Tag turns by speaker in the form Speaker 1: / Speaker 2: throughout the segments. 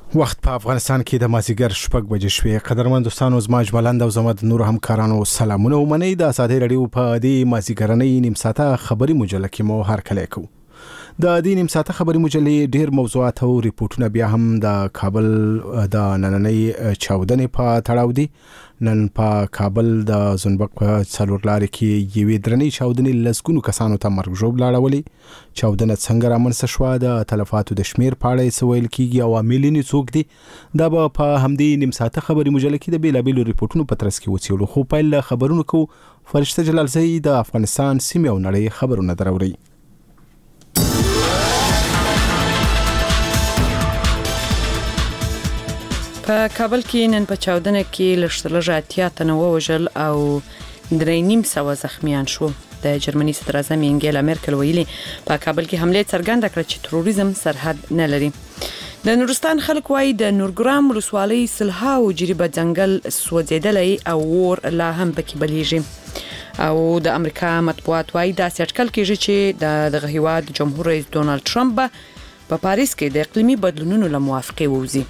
Speaker 1: وخت په افغانستان کې د مازیګر 6 بجې شوې. قدرمن دوستانو، زما اجمالاند او زما د نور همکارانو سلامونه ومنئ. د ازادي رادیو په دې مازیګرنۍ نیم ساعته خبري مجله کې مو هرکلی کوو. د دې نیم ساعته خبري مجلې ډیر موضوعات او ریپورتونه بیا هم د کابل د نننۍ چاودنې په تړاو دي. نن په کابل د زنبق په څلور لارې کې یوې درنې چاودنې لسګونو کسانو ته مرګ ژوبل اړولې. چاودنه څنګه رامنځته شوه، د تلفاتو د شمیر په اړه څه ویل کیږي او عاملین یې څوک دي، دا به په همدې نیم ساعته خبري مجله کې د بیلابیلو ریپورتونو په ترڅ کې وڅېړو. خو پیل له خبرونو کوو. فرشته جلالزی د افغانستان سیمې او نړۍ خبرونه دروري.
Speaker 2: په کابل کې نن په چاودنه کې لږ اتیا تنه ووژل او 3,500 زخمیان شو. د جرمني صدر اعظم انګیلا مرکل ویلي په کابل کې حمله څرګنده کړه چې تروریزم سرحد نه لري. د نورستان خلک وایي د نورګرام ولسوالۍ سلها او جریبه ځنګل سوځیدلی او ور لا هم پکې بلیږي. او د امریکا مطبوعات وایي دا اټکل کیږي چې د هیواد جمهور رئیس ډونالد ټرمپ په پاریس کې د اقلیمي بدلونونو له موافقه ووزي.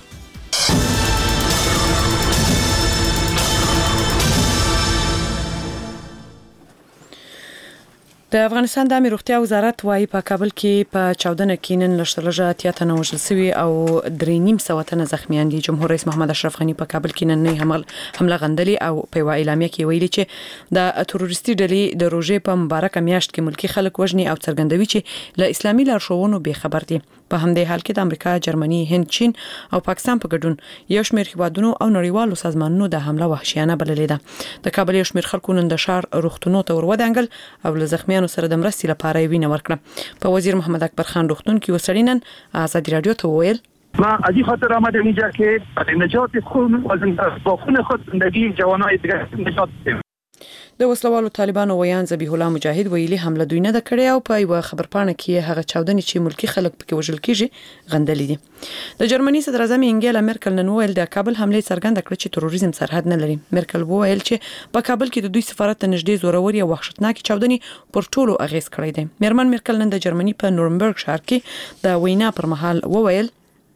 Speaker 2: د افغانستان د امنیت روغتیا وزارت وايي په کابل کې په چاودنه کې نن لږ اتیا تنه وژل شوي او 3,500 تنه زخمیان دي. جمهور رئیس محمد اشرف غنی په کابل کې نن حمله غندلي او په اعلامیه کې ویلي چې د تروریستي ډلې د روزې په مبارکه میاشت کې ملکی خلک وژني او څرګندوي چې له اسلامي لارښوونو بې خبر دي. په همدې حال کې د امریکا، جرمني، هند، چین او پاکستان په ګډون یو شمېر هیوادونو او نړیوالو سازمانونو د حمله وحشیانه بللې ده. د کابل یو شمېر خلکو نن د ښار روغتونونو ته ورودانګل او له زخمیانو سره د مرستې لپاره وینه ورکړه. په وزیر محمد اکبر خان روغتون کې وسړینن ازادي رادیو ته وویل
Speaker 3: ما از این خاطر آمدم اینجا که برای نجات خون با خون خود زندگی جوانای دیگر نجات بدیم.
Speaker 2: د وسلوالو طالبانو ویان ذبیح الله مجاهد ویلي حمله دوی نه د کړې او په یو خبرپاڼه کې هغه چاودنې چې ملکی خلک پکې وژل کیږي غندلې دي. د جرمني صدر اعظم انګیلا مرکل نن ویل د کابل حمله څرګنده کړه چې تروریزم سرحد نه لري. مرکل ویل چې په کابل کې د دوی سفارت ته نږدې زوروري او وحشتناکې چاودنې پر ټولو اغیز کړی دی. میرمن مرکل نن د جرمني په نورنبرګ ښار کې د وینا پر مهال وویل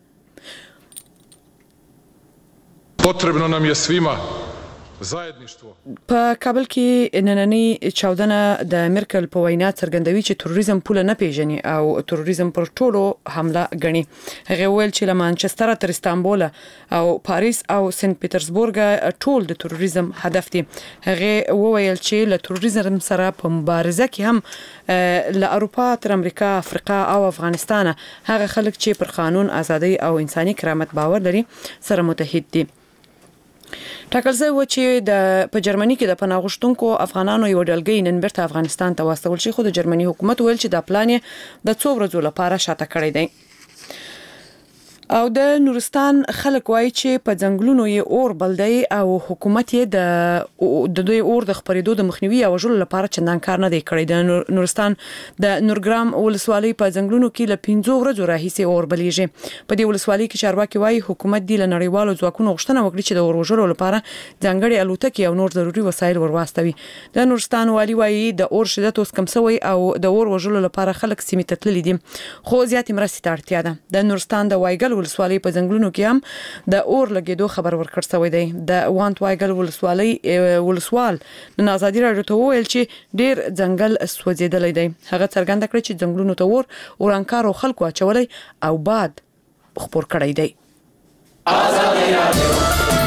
Speaker 4: potrebno nam je svima zajedništvo.
Speaker 2: په کابل کې نننۍ چاودنه د مرکل په وینا څرګندوي چې تروریزم پوله نه پیژني او تروریزم پر ټولو حمله غني. هغه ویل چې له مانچستر تر استانبول او پاریس او سنت پیټرزبورګ ټول د تروریزم هدف دي. هغه وویل چې له تروریزم سره په مبارزه کې هم له اروپا تر امریکا، افریقا او افغانستان هغه خلک چې پر قانون، ازادي او انساني کرامت باور لري سره متحد دي. ټاکل شوی و چې په جرمني کې د پناه غوښتونکو افغانانو یو ډلګۍ نن بیرته افغانستان ته واستول شي، خو د جرمني حکومت ویل چې دا پلان یې د څو ورځو لپاره شاته کړی دی. او د نورستان خلک وایي چې په ځنګلونو یې اور بل دی او حکومت یې د دوی اور د خپرېدو د مخنیوي او وژلو لپاره چندان کار نه دی کړی. د نورستان د نورګرام ولسوالۍ په ځنګلونو کې له 15 ورځو راهیسې اور بلیږي. په دې ولسوالۍ کې چارواکي وایي حکومت دی له نړیوالو ځواکونو غوښتنه وکړي چې د اور وژلو لپاره ځانګړي الوتکې او نور ضروري وسایل ورواستوي. د نورستان والي وایي د اور شدت اوس کم شوی او د اور وژلو لپاره خلک سیمې ته تللي دي، خو زیاتې مرستې ته اړتیا ده. د نورستان د وایګل ولسوالۍ په ځنګلونو کې هم د اور لګېدو خبر ورکړ شوی دی. د وانت وایګل ولسوالۍ ولسوال د ازادي رادیو ته وویل چې ډیر ځنګل سوځیدلی دی. هغه څرګنده کړ چې ځنګلونو ته اور ورانکارو خلکو اچولی او باد خپور کړی دی. ازادي رادیو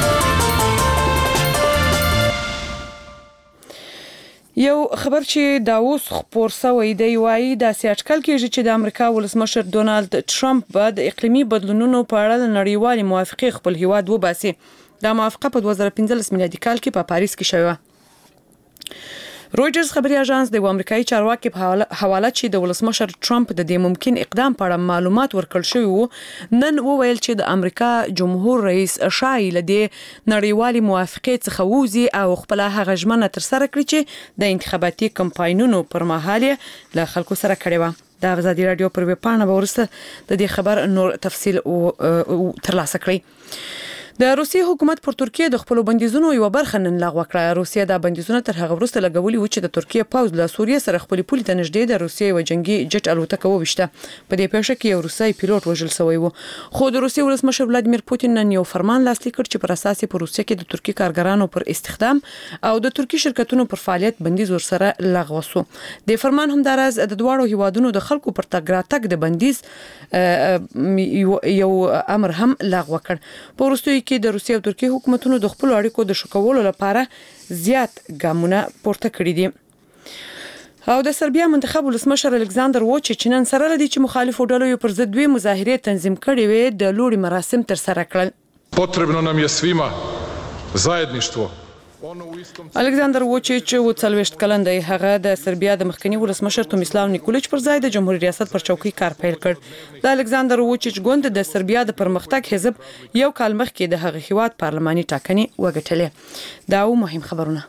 Speaker 2: یو خبر چې دا اوس خپور شوی دی وایي دا اټکل کیږي چې د امریکا ولسمشر ډونالد ټرمپ به د اقلیمي بدلونونو په اړه نړیوالې موافقه خپل هیواد وباسي. دا موافقه په 2015 میلادي کال کې په پاریس کې شوه. رویټرز خبري اژانس د امریکایي چارواکي په حواله چې د ولسمشر ټرمپ د دې ممکن اقدام په اړه معلومات ورکړل شوی وو، نن وویل چې د امریکا جمهور رئیس شایي له دې نړیوالې موافقې څخه ووځي او خپل هغه ژمنه ترسره کړي چې د انتخاباتي کمپاینونو پر مهال له خلکو سره کړې وه. د ازادي رادیو پر ویب پاڼه ورسته د دې خبر نور تفصیل ترلاسه کړئ. د روسیې حکومت پر ترکیه د خپل بندیزونو یو برخه نن لغوه کړه. روسیه د بندیزونو تر هغه وروسته لګولي و چې د ترکیه پوځ له سوریه سره خپل پولي ته نږدې د روسیې یو جنگي جټ الوتکه وویشته. په دې پیښه کې یو روسي پیلوټ وژل شوی و. خو د روسیې ولسمشر ولادیمیر پوتین نن یو فرمان لاسلیک کړ چې پر اساس په روسیه کې د ترکی کارګرانو پر استخدام او د ترکی شرکتونو پر فعالیت بندیز ورسره لغوه شو. د فرمان همدارز د دوړو هیوادونو د خلکو پر تګ راتګ د بندیز یو امر هم لغوه کړ. په وروستیو کې د روسیې او ترکیې حکومتونو د خپل اړیکو د ښه کولو لپاره زیات ګامونه پورته کړي دي. او د سربیا منتخب ولسمشر الکساندر ووچیچ نن سره لدی چې مخالفو ډلو پر ضد دوی مظاهرې تنظیم کړي وي د لوړي مراسم تر سره کړل.
Speaker 4: Potrebno nam je svima zajedništvo.
Speaker 2: الکساندر ووچیچ و 40 کلن دی. هغه د سربیا د مخکنی ولسمشر تومیسلاو نیکولیچ پر ځای د جمهوریت ریاست پر چوکۍ کار پیل کړ. د الکساندر ووچیچ ګوند د سربیا د پرمختګ حزب یو کال مخکې د هغه هیواد پارلماني ټاکنې وګټلې. دا مهم خبرونه.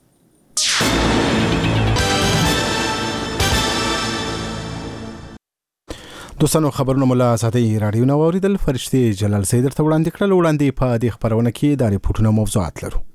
Speaker 1: دوستانو خبرونه مله ساتي رادیو نو اوریدل. فرشتي جلال سید تر وړاندې کړل. وړاندې په دې خبرونه کې د ریپورتونو موضوعات لرو.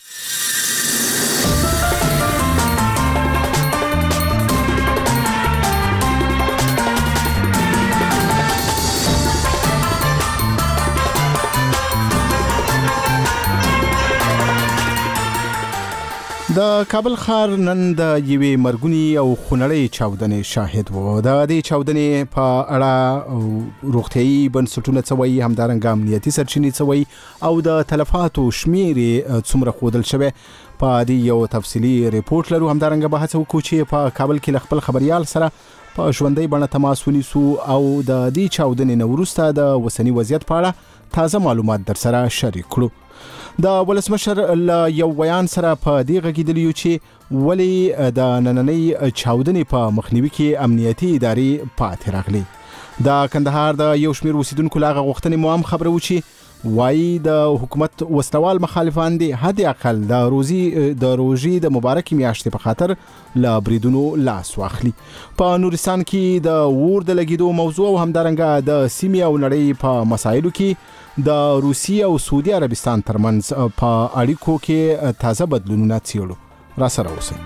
Speaker 1: د کابل ښار نن د یوې مرګونی او خونړۍ چاودنې شاهد و. د دې چاودنې په اړه روغتیايي بنسټونه څه وایي، همدارنګه امنیتي سرچینې څه وایي او د تلفاتو شمیر څومره ښودل شوی، په دې یو تفصیلي ریپورت لرو. همدارنګه به هڅه وکړو چې په کابل کې خپل خبريال سره په ژوندۍ بڼه تماس ونیسو او د دې چاودنې نه وروسته د وسنی وضعیت په اړه تازه معلومات در سره شریک کړو. د ولسمشر یو بیان سره په دې غږیدلی چې ولی د نننۍ چاودنې په مخنیوي کې امنیتي ادارې پاتې راغلي. د کندهار د یو شمیر اوسیدونکو لاغه غوښتنې مو هم خبره و چې وایي د حکومت وسلوال مخالفان دي حد اقل د روزي د مبارک میاشتې په خاطر لا بریدونو لاس واخلي. په نورستان کې د اور د لګیدو موضوع او همدارنګه د سیمې او نړۍ په مسایلو کې د روسیې او سعودي عربستان ترمنځ په اړیکو کې تازه بدلونونه څیړو. را سره اوسئ.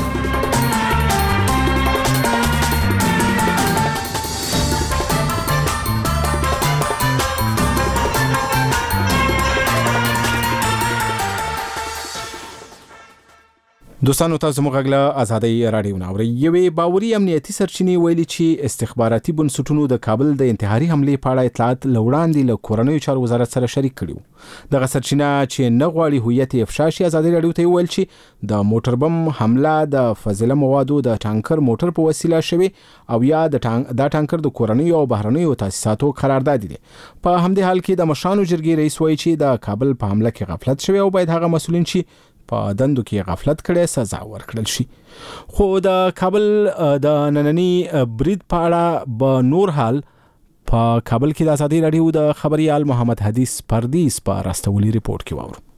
Speaker 1: دوستانو تاسو موږ غږ آزادۍ رادیو ناوړي. یوې باوري امنیتي سرچینې ویلي چې استخباراتي بنسټونو د کابل د انتحاري حملې په اړه اطلاعات لوړاندې له کورنیو چارو وزارت سره شریک کړي. دغه سرچینه چې نه غواړي هویت افشا شي آزادۍ رادیو ته ویل چې د موټر بم حمله د فاضله موادو د ټانکر موټر په وسیله شوی او یا د ټانکر د کورنیو او بهرنیو تاسیساتو قرارداد دي. په همدې حال کې د مشرانو جرګې رئیس وایي چې د کابل په حمله کې غفلت شوی او باید هغه مسؤلین چې په دندو کې غفلت کړي سزا ورکړل شي. خو د کابل د نننی برید په اړه به نور حال په کابل کې د آزادۍ رادیو د خبريال محمد حدیث پردیس په راستولي ریپورت کې واورو.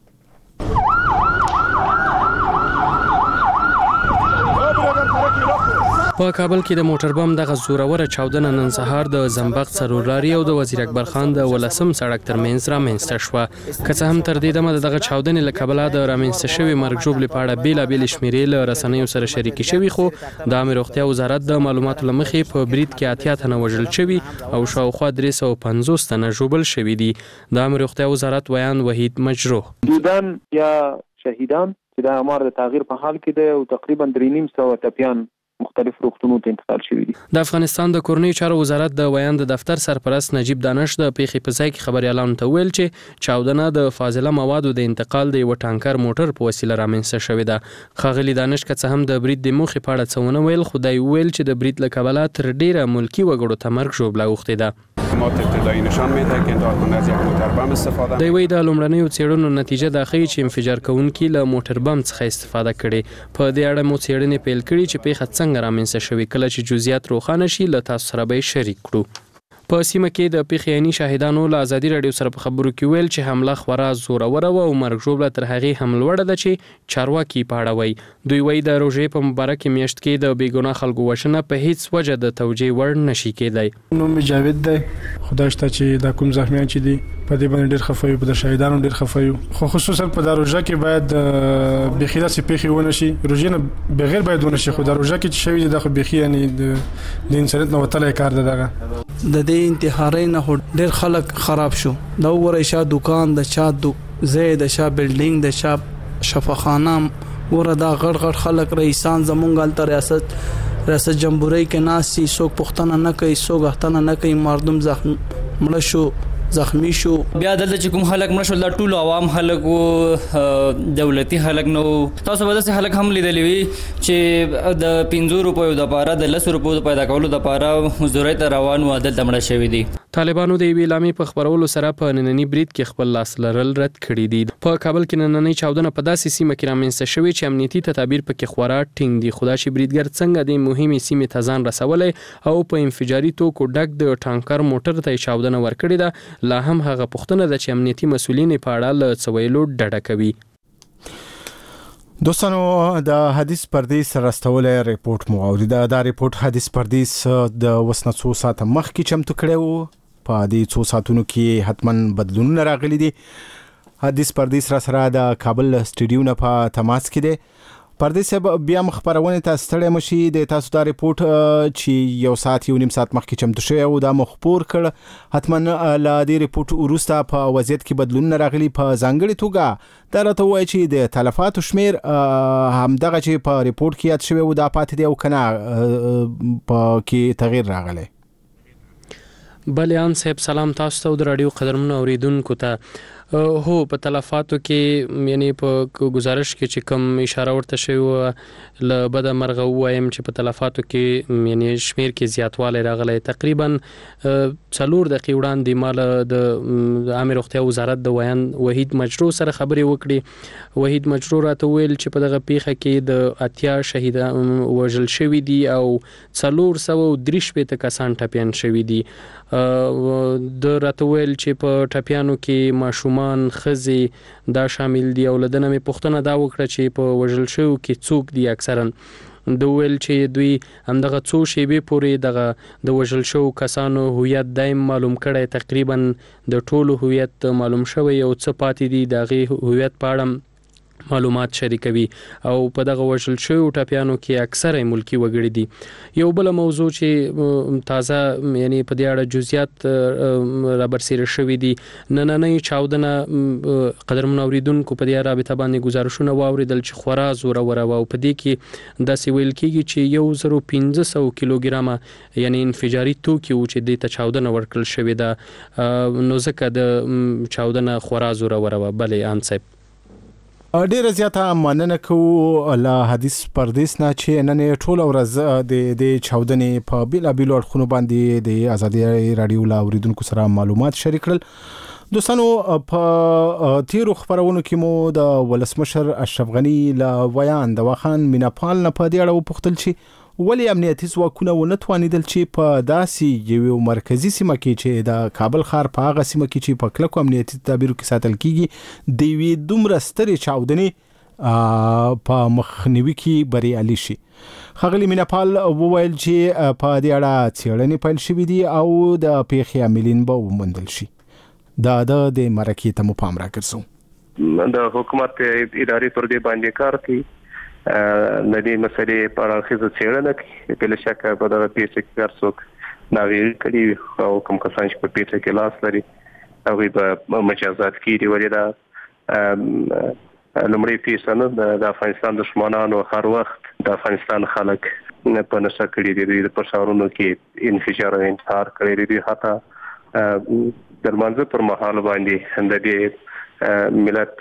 Speaker 5: په کابل کې د موټر بم دغه زوروره چاودنه نن سهار د زنبق سرورلاري او د وزیر اکبر خان د ولسم سړک ترمنځ رامنځته شوه. که څه هم تر دې دمه دغه چاودنې له کبله د رامنځته شوي مرګ ژوبلې په اړه بېلابېلې شمیرې له رسنیو سره شریکې شوي، خو د عامه روغتیا وزارت د معلوماتو له مخې په برید کې 80 تنه وژل شوي او شاوخوا 350 تنه ژوبل شوي دي. د عامه روغتیا وزارت ویان وحید مجروح
Speaker 6: دودان یا شهیدان چې د امر د تغییر په حال کې ده او تقریبا 350 ټپیان مختلف روغتونو ته انتقال شوي دي.
Speaker 5: د افغانستان د کورنیو چارو وزارت د ویان د دفتر سرپرست نجیب دانش د پیښې په ځای کې خبريالانو ته ویل چې چاودنه د فاضله موادو د انتقال د یو ټانکر موټر په وسیله رامنځته شوې ده. خاغلی دانش که څه هم د برید د موخې په اړه څه ونه ویل، خو دی ویل چې د برید له کبله تر ډیره ملکی وګړو ته مرګ ژوبله اوښتې ده. دی وایي د لومړنیو څېړنو نتیجه دا ښیي چې انفجار کوونکي له موټر بم څخه استفاده کړې. په دې اړه مو څېړنې پیل کړي چې پیښه څنګه رامنځته شوې. کله چې جزئیات روښانه شي له تاسو سره به شریک کړو. په سیمه کې د پیښې عیني شاهدانو له آزادي رادیو سره په خبرو کې ویل چې حمله خورا زوروره و او مرګ ژوبله تر هغې هم لوړه ده چې چارواکي په اړه وایي. دوی وایي د روژې په مبارکې میاشت کې د بېګناه خلکو وژنه په هیڅ وجه د توجیه وړ نشي کېدی.
Speaker 7: نوم مې جاوید دی. خدای شته چې دا کوم زخمیان چې دي په دې باندې ډېر خفه یو، په د شهیدانو ډېر خفه یو، خو خصوصا په دا روژه کې باید بېخي داسې پیښې ونه شي، روژې نه بغیر باید ونه شي، خو دا روژه کې چې شوي دي دا خو بېخي یعنې د انسانیت نه وتلی کار دی دغه.
Speaker 8: د دې انتحارۍ نه خو ډېر خلک خراب شو. دا وګورئ شا دکان د چا ځای د شا بلډینګ د شا شفاخانه ګوره دا غړ خلک رئیسان زمونږ هلته ریاست جمهوریت کې ناستي، څوک پوښتنه نه کوي، څوک غوښتنه نه کوي، مردم مړه شو، زخمی شو.
Speaker 9: بیا دلته چې کوم خلک مړه شول دا ټول عوام خلک وو، دولتي خلک نه وو. تاسو به داسې خلک هم لیدلی وي چې د 5 روپیو دپاره د 10 روپیو د پیدا کولو دپاره مزدورۍ ته روان وو، دلته مړه شوي دي.
Speaker 5: طالبانو د یوې اعلامیې په خپرولو سره په نننی برید کې خپل لاس لرل رد کړي دي. په کابل کې نننی چاودنه په داسې سیمه کې رامنځته شوې چې امنیتي تدابیر پکې خورا ټینګ دي، خو دا چې بریدګر څنګه د مهمې سیمې ته ځان رسولی او په انفجاري توکو ډک د ټانکر موټر ته چاودنه ورکړې ده، لا هم هغه پوښتنه ده چې امنیتي مسؤلین په اړه له څه ویلو ډډه کوي.
Speaker 1: دوستانو د حدیث پردیس راستولې ریپورت مو اوریده. دا ریپورت حدیث پردیس د وسنه څو ساعت مخکې چمتو کړی وو، په دې څو ساعتونو کې حتمن بدلونونه راغلي دي. حدیث پردیس را سره د کابل سټډیو نه په تماس کې دی. پردیس بیا مخبرونه تاسو ستړي مشي د تاسو دا ریپورت چې یو ساعت یو نیم ساعت مخکې چمتو شوی او دا مخبور کړ، حتمن لا دې ریپورت وروسته په وضعیت کې بدلونونه راغلي. په ځانګړي توګه دا راته وایي چې د تلفاتو شمیر همدغه چې په ریپورت کې یاد شوی و دا پاتې دی او کنه په کې تغییر راغلی.
Speaker 5: بلیان صاحب سلام تاسو ته او د رادیو قدرمنو اوریدونکو ته. هو په تلفاتو کې یعنی په گزارش کې چې کوم اشاره ورته شوی له بد مرغه وایم چې په تلفاتو کې یعنی شمیر کې زیاتوالی راغلی. تقریبا 4 دقیقې وړاندې مال د عامه روغتیا وزارت د وحید مجرو سره خبرې وکړي. وحید مجرو راته ویل چې په دغه پیښه کې د 80 شهیدان وژل شوي دي او 430 کسان ټپیان شوي دي. د راته ویل چې په ټپیانو کې ماشومان، ښځې دا شامل دي او لدنه مې پوښتنه دا وکړه چې په وژل شویو کې څوک دي. اکثرا د ویل چې دوی همدغه څو شیبې پورې دغه د وژل شویو کسانو هویت دایم معلوم کړی، تقریبا د ټولو هویت معلوم شوی او څه پاتې دي د هغې هویت په اړه معلومات شریکوي او په دغه وژل شویو ټپیانو کې اکثره ملکی وګړي دي. یو بل موضوع چې تازه یعنی په دې اړه جزئیات را برسېره شوي دي، نننۍ چاودنه قدرمنو اوریدونکو په دې رابطه باندې ګزارشونه واوریدل چې خورا زوروره وه او په دې کې داسې ویل کېږي چې 1500 کیلوګرامه یعنی انفجاري توکي و چې دې ته چاودنه ورکړل شوې ده، نو ځکه د چاودنه خورا زوروره وه. بلې ان صاحب
Speaker 1: ډیره زیاته مننه کوو له حدیث پردیس نه چې نن ټول ورځ د چاودنې په بیلابیلو اړخونو باندې د ازادي رادیو لا اوریدونکو سره معلومات شریک کړل. دوستانو په تیرو خبرونو کې مو د ولسمشر اشرف غنی له ویان د واخان میناپال نه په دې اړه وپوښتل چې ولې امنیتي ځواکونه ونه توانیدل چې په داسې یو مرکزی سیمه کې چې د کابل ښار په هغه سیمه کې چې په کلکو امنیتي تدابیرو کې ساتل کیږي د یوې دومره سترې چاودنې په مخنیوي کې بریالي شي. ښاغلي میناپال وویل چې په دې اړه څېړنې پیل شوې دي او د پیښې عاملین به وموندل شي. دا د مرکې ته مو پام راګرځو.
Speaker 6: د حکومت ادارې پر دې باندې کار کوي، د دې مسلې په اړه ښځه څېړنه کوي. بلا شکه په دغه پیښه کې هر څوک ناغېړي کړي او کوم کسان چې په پیښه کې لاس لري هغوی به مجازات کېږي. ولې دا لومړۍ پیښه نه، د افغانستان دښمنانو هر وخت د افغانستان خلک په نشه کړي دي، دوی په ښارونو کې انفجار او انتحار کړی دي. حتی د لمانځه پر مهال باندې د دې ملت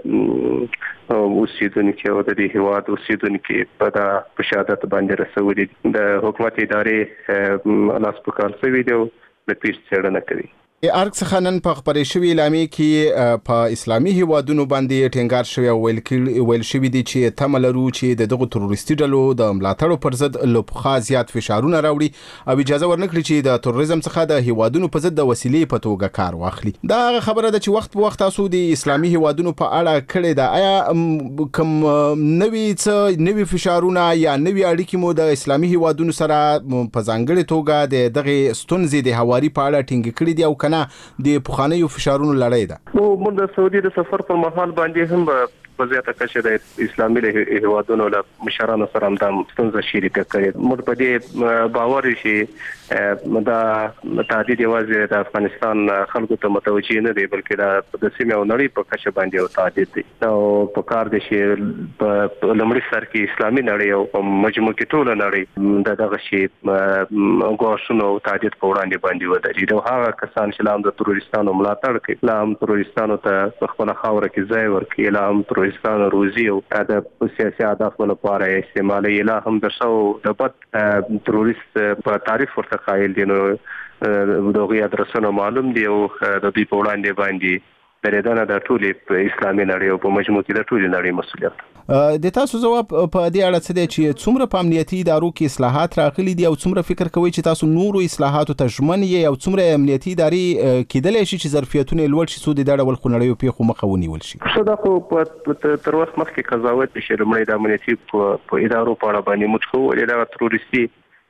Speaker 6: اوسیدونکي او د دې هیواد اوسیدونکي په شهادت باندې رسولي. د حکومت ادارې لاس په کار شوي دي او د پیښې څېړنه کوي.
Speaker 1: ارګ څخه نن په خبرې شوې اعلامیې کې په اسلامي هیوادونو باندې ټینګار شوی او ویل شوي دي چې تمه لرو چې دغه تروریستي ډلو د ملاتړو پر ضد له پخوا زیات فشارونه راوړي او اجازه ورنکړي چې د تروریزم څخه د هیوادونو په ضد د وسیلې په توګه کار واخلي. دا هغه خبره ده چې وخت په وخت تاسو د اسلامي هیوادونو په اړه کړې ده. آیا کوم نوي فشارونه یا نوي اړیکې مو د اسلامي هیوادونو سره په ځانګړې توګه د دغه ستونزې د هواري په اړه ټینګ کړې دي او کنه د پخوانیو فشارونو لړۍ ده.
Speaker 6: نو موږ د سعودي د سفر پر مهال باندې هم په زیاته کچه د اسلامي هیوادونو له مشرانو سره هم د ستونزې شریکه کړې. موږ په دې باور شي دا تهدید یوازې د افغانستان خلکو ته متوجه نه دی بلکې د سیمې او نړۍ په کچه باندې یو تهدید دی. نو په کار دي چې په لومړي سر کې اسلامي نړۍ او په مجموع کې ټول نړۍ دغه شی غوښتنو او تهدید په وړاندې باندې ودرېږي. او هغه کسان چې لام د تروریستانو ملاتړ کوي، لام تروریستانو ته خپل خاور کې ځای ورکړي، لام تروریستانو روزي او د سیاسي اهدافو لپاره استعمالي لا هم د شو د بد تروریست په تعریف ورته قائل دي. نو دغه ادرسونه معلوم دي او د دې په وړاندې باندې درېدنه د ټولې اسلامي نړۍ او په مجموع کې د ټولې نړۍ مسؤلیت.
Speaker 1: د تاسو ځواب په دې اړه څه دی چې څومره په امنیتي ادارو کې اصلاحات راغلي دي او څومره فکر کوئ چې تاسو نورو اصلاحاتو ته ژمن یې او څومره امنیتي ادارې کېدلی شي چې ظرفیتونه لوړ شي څو د دې ډول خونړیو پیښو مخه ونیول شي؟
Speaker 6: دا خو تر وخت مخکې قضاوت شي لومړی د امنیتي په ادارو په اړه باندې موږ خو ولې دا تروریستي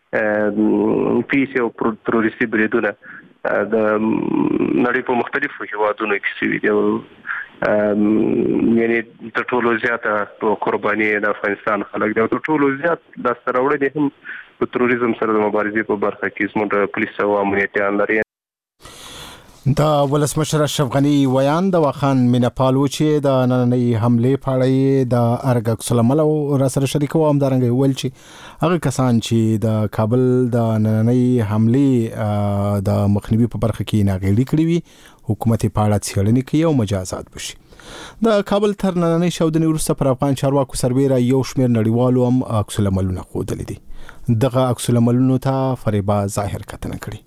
Speaker 6: پیسې او تروریستي بریدونه د نړۍ په مختلفو هیوادونو کې شوي دي. یعنی د ټولو زیاته قرباني د افغانستان خلک دي او د ټولو زیات د سرورې هم په تروریزم سره د مبارزې په برخه کې زموږ پولیس او امنیتيان لري.
Speaker 1: دا ولسمشر اشرف غنی ویان د واخان مینپالو چې د نننۍ حمله پاړې د ارګ اکسلمل او را سره شریکو هم درنګ ویل چې هغه کسان چې د کابل د نننۍ حمله د مخنیوي په برخه کې ناغېړي کړی وي حکومت پاړه څېړنې کوي او مجازات بشي. د کابل تر نننۍ شودنې وروسته پر افغان چارواکو سربېره یو شمېر نړیوالو هم اکسلملونه ښودلي دي. دغه اکسلملونو ته فریبا ظاهر کتنه کړي.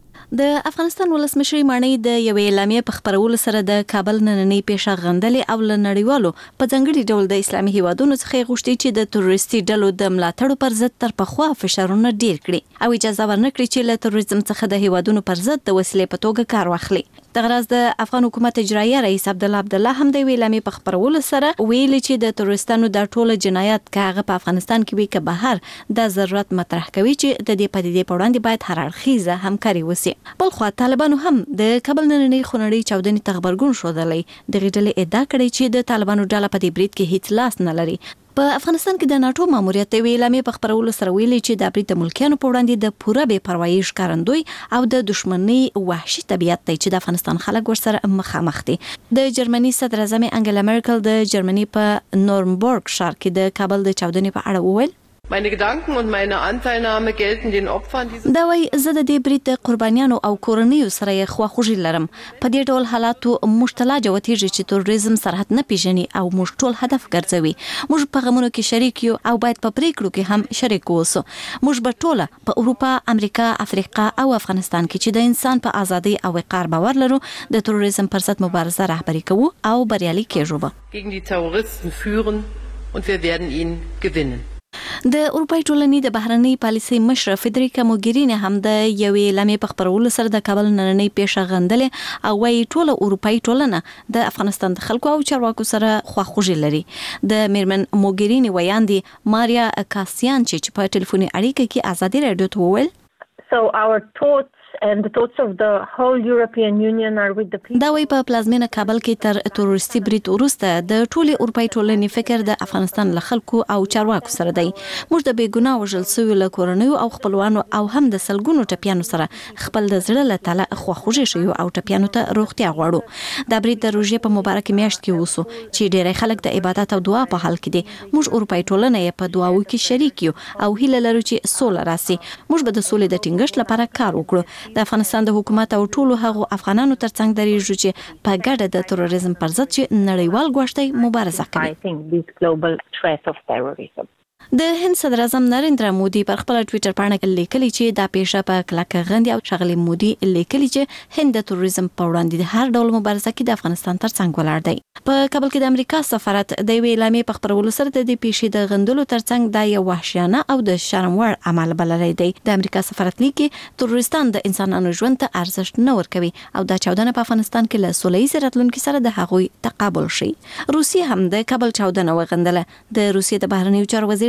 Speaker 10: د افغانستان ولسمشر مانی د یوې اعلامیې په خبرولو سره د کابل نننۍ پیښه غندلې او له نړیوالو په ځانګړي ډول د اسلامي هیوادونو څخه غوښتي چې د تروریستي ډلو د ملاتړ پر ضد تر پخوا فشارونه ډیر کړي او اجازه ورنکړي چې له تروریزم څخه د هیوادونو پر ضد د وسیلې په توګه کار واخلي. دغه راز د افغان حکومت اجرایي رئیس عبدالله هم د اعلامیې په خبرولو سره ویلي چې د تروریستانو د ټوله جنایت کاغه په افغانستان کې وي که بهر د ضرورت مطرح کوي چې د دې پدیدې په وړاندې باید هر اړخیزه همکاري وشي. بلخو طالبانو هم د کابل نننۍ خونړۍ چاودنې ته غبرګون ښودلی. دغه ډلې ادعا کړې چې د طالبانو ډله په دې برید کې هیڅ لاس نه لري. په افغانستان کې د ناتو ماموریت وی اعلامیې په خبرولو سره ویلي چې د برید ملکیانو په وړاندې د پوره بې پروايي ښکارندوی او د دشمنی وحشي طبيعت دی چې د افغانستان خلک ورسره مخامخ دي. د جرمني صدر اعظم انګلا مرکل د جرمني په نورنبرګ ښار کې د کابل د چاودنې په اړه وویل
Speaker 11: Meine Gedanken und meine Anteilnahme gelten den Opfern dieses.
Speaker 10: دا وایي زه د دې برید د قربانیانو او کورنیو سره یې خواخوږي لرم. په دې ډول حالاتو موږ ته لا جوتېږي چې تروریزم سرحد نه پیژني او موږ ټول هدف ګرځوي. موږ په غمونو کې شریک یو او باید په پریکړو کې هم شریک اوسو. موږ به ټول په اروپا، امریکا، افریقا او افغانستان کې چې د انسان په ازادي او وقار باور لرو د تروریزم پر ضد مبارزه رهبري کوو او بریالي کېږو.
Speaker 11: Gegen die Terroristen führen und wir werden ihn gewinnen.
Speaker 10: د اروپای ټولنې د بهرنۍ پالیسۍ مشر فدریکا موګرینی هم د یوې اعلامیې په خبرولو سره د کابل نننۍ پیښه غندلې او وايي ټوله اروپای ټولنه د افغانستان د خلکو او چارواکو سره خواخوږي لري. د میرمن موګرینی ویاندي ماریا کاسیان چې په ټلیفوني اړیکه کې ازادي رادیو ته وویل
Speaker 12: So our thoughts and the thoughts of the whole European Union are with the people.
Speaker 10: دا وی په پلازمینه کابل کې تر تروریستي برید وروسته د ټولي اروپای ټولنې فکر د افغانستان له خلکو او چارواکو سره دی. موږ د بیګناه وژل شویو له کورنیو او خپلوانو او هم د سلګونو ټپیانو سره خپل د زړه له تله خواخوږي شویو او ټپیانو ته روغتیا غواړو. دا برید د روژې په مبارکه میاشت کې وسو چې ډېری خلک د عبادت او دعا په حال کې دي. موږ اروپای ټولنه یې په دعاو کې شریک یو او هیله لرو چې سوله راسي. موږ به د سولې د ټینګښت لپاره کار وکړو. د افغانستان د حکومت او ټولو هغو افغانانو ترڅنګ درېږو چې په ګډه د تروریزم پر ضد چې نړیوال غوښتي مبارزه کوي.
Speaker 12: I think this global threat of terrorism.
Speaker 10: د هند صدر اعظم نریندرا مودي پر خپل ټوئیټر باندې لیکلي چې دا پیښه په کلکه غندي او شغلي مودي لیکلي چې هند د تروریزم په وړاندې د هر ډول مبارزه کې د افغانستان ترڅنګ ولاړ دی. په کابل کې د امریکا سفارت د وی اعلامیې په خبرولو سره د دې پیښې د غندلو ترڅنګ دا یو وحشیانه او د شرم وړ عمل بللی دی. د امریکا سفارت لیکي تروریستان د انسانانو ژوند ته ارزښت نه ورکوي او دا چاودنه په افغانستان کې له سوله‌ییز راتلونکي سره د هغوی تقابل شي. روسیه هم د کابل چاودنه وغندله. د روسیې د بهرنیو چارو وزیر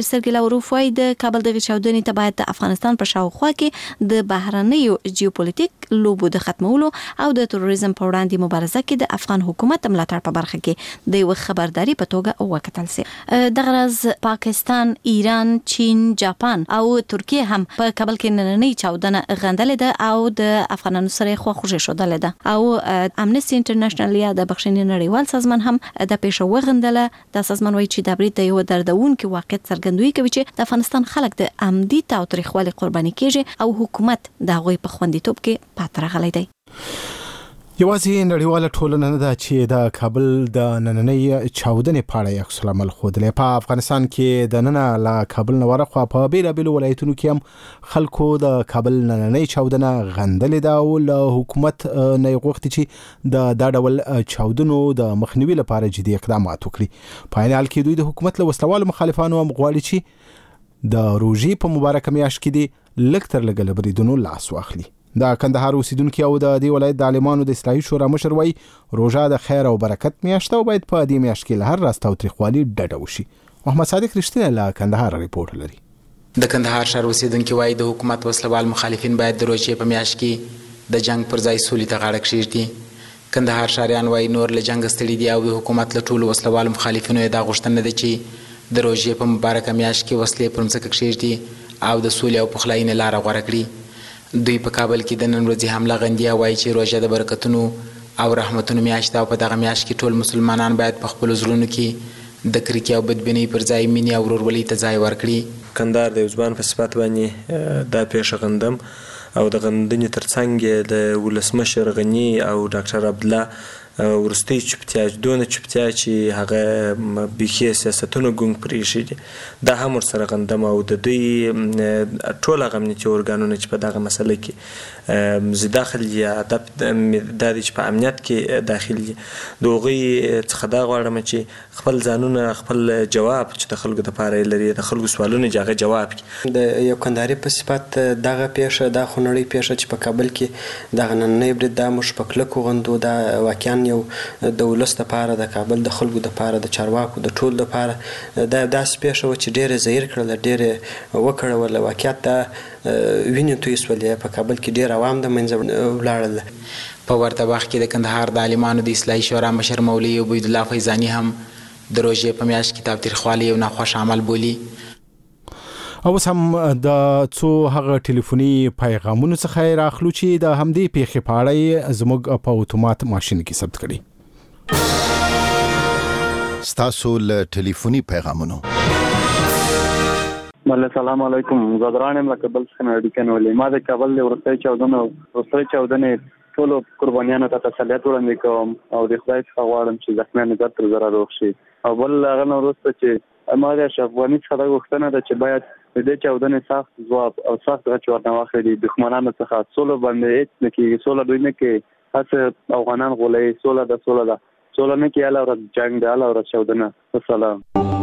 Speaker 10: سرګي لاوروف وايي د کابل د چاودنې ته باید د افغانستان په شاوخوا کې د بهرنیو جیوپولیټیک لوبو د ختمولو او د تروریزم په وړاندې مبارزه کې د افغان حکومت ملاتړ په برخه کې د یو خبرداري په توګه وکتل سي. د غرض پاکستان، ایران، چین، جاپان او ترکیه هم په کابل کې نننۍ چاودنه غندلې ده او د افغانانو سره خواخوږي شودلې ده او امنیستي انټرنیشنل یا د بخښنې نړیوال سازمان هم د پیښو وغندله. د سازمان وایي چې د برید یو دردونکو واقعیت څرګندوي کوي چې د افغانستان خلک د عمدي تاوتریخوالي قرباني کیږي او حکومت د هغوی په خوندیتوب کې پاتره غلی دی.
Speaker 1: یوازې نړیواله ټولنه نه ده چې د کابل د نننۍ چاودنې په اړه عکس العمل ښودلی. په افغانستان کې د ننه له کابل نه ورخوا په بیلابیلو ولایتونو کې هم خلکو د کابل نننۍ چاودنه غندلې ده او له حکومت نه یې غوښتي چې د دا ډول چاودنو د مخنیوي لپاره جدي اقدامات وکړي. په عین حال کې دوی د حکومت له وسلوالو مخالفانو هم غواړي چې د روژې په مبارکه میاشت کې دې لږ تر لږه له بریدونو لاس واخلي. د کندهار اوسیدونکو او د دې ولایت د عالمانو د اصلاحي شورا مشر وایي روژه د خیر او برکت میاشت او باید په دې میاشت کې له هر راز تاوتریخوالي ډډه وشي. محمد صادق رښتینی له کندهار ریپورت لري.
Speaker 13: د کندهار ښار اوسیدونکو وایي د حکومت وسلوال مخالفین باید د روژې په میاشت کې د جنگ پر ځای سولې ته غاړه کېږدي. کندهار ښاریان وایي نور له جنګ ستړي دي او د حکومت له ټولو وسلوال مخالفینو یې دا غوښتنه ده چې د روژې په مبارکه میاشت کې وسلې پر مځکه کېږدي او د سولې او پخلاینې لاره غوره کړي. دوی په کابل کې د نن ورځې حمله غندي او وایي چې روژه د برکتونو او رحمتونو میاشت ده او په دغه میاشت کې ټول مسلمانان باید په خپلو زړونو کې د کرکې او بدبینۍ پر ځای مینې او ورورولۍ ته ځای ورکړي.
Speaker 14: کندهار د یو ځوان په صفت باندې دا پیښه غندم او د غندنې ترڅنګ د ولسمشر غني او ډاکټر عبدالله ورستۍ چوپتیا دونه چوپتیا چې هغه بیخي سیاستونو ګونګ پرېښي دي دا هم ورسره غندم او د دوی ټول هغه امنیتي ارګانونه چې په دغه مسله کې زه داخل یا دا دی چې په امنیت کې داخل دي د هغوی څخه دا غواړم چې خپل ځانونه خپل جواب چې د خلکو دپاره یې لري د خلکو سوالونه چې هغه جواب کړي.
Speaker 15: د یو کندهاري په صفت دغه پیښه دا خونړۍ پیښه چې په کابل کې دغه نننۍ برید دا موږ په کلکو غندو. دا واقعا یو د ولس دپاره د کابل د خلکو دپاره د چارواکو د ټول دپاره دا داسې پیښه وه چې ډېره زهیر کړله ډېرې وکړوله. واقعیت دا وینې تویې سولې په کابل کې ډېر عوام د منځه ولاړل.
Speaker 13: په ورته وخت کې د کندهار د عالمانو د اصلاحي شورا مشر مولوي عبیدالله فیضاني هم د روژې په میاشت کې تاوتریخوالی یو ناخوښ عمل بولي.
Speaker 1: او اوس هم د څو هغه ټلیفوني پیغامونو څخه راخلو چې د همدې پیښې په اړه زموږ په اتومات ماشین کې ثبت کړي.
Speaker 16: ستاسو له ټلیفوني پیغامونو.
Speaker 17: بله سلام علیکم. زدران یم له کابل څخه اډیکن ولې ما د کابل د وروستۍ چاودنې ټولو قربانیانو ته تسلیت وړاندې کوم او د خدای څخه غواړم چې زخمیان زر تر زره روغ شي. او بل هغه نه وروسته چې ما د اشرف غني څخه دا غوښتنه ده چې باید د دې چاودنې سخت ځواب او سخت غچ ورنه واخلي. دښمنانو څخه سوله باندې هېڅ نه کېږي. سوله دوی نه کوي. هسې افغانان غولوي. سوله ده سوله نه کوي. الله ورځ جنګ ده. الله ورځ چاودنه. السلام.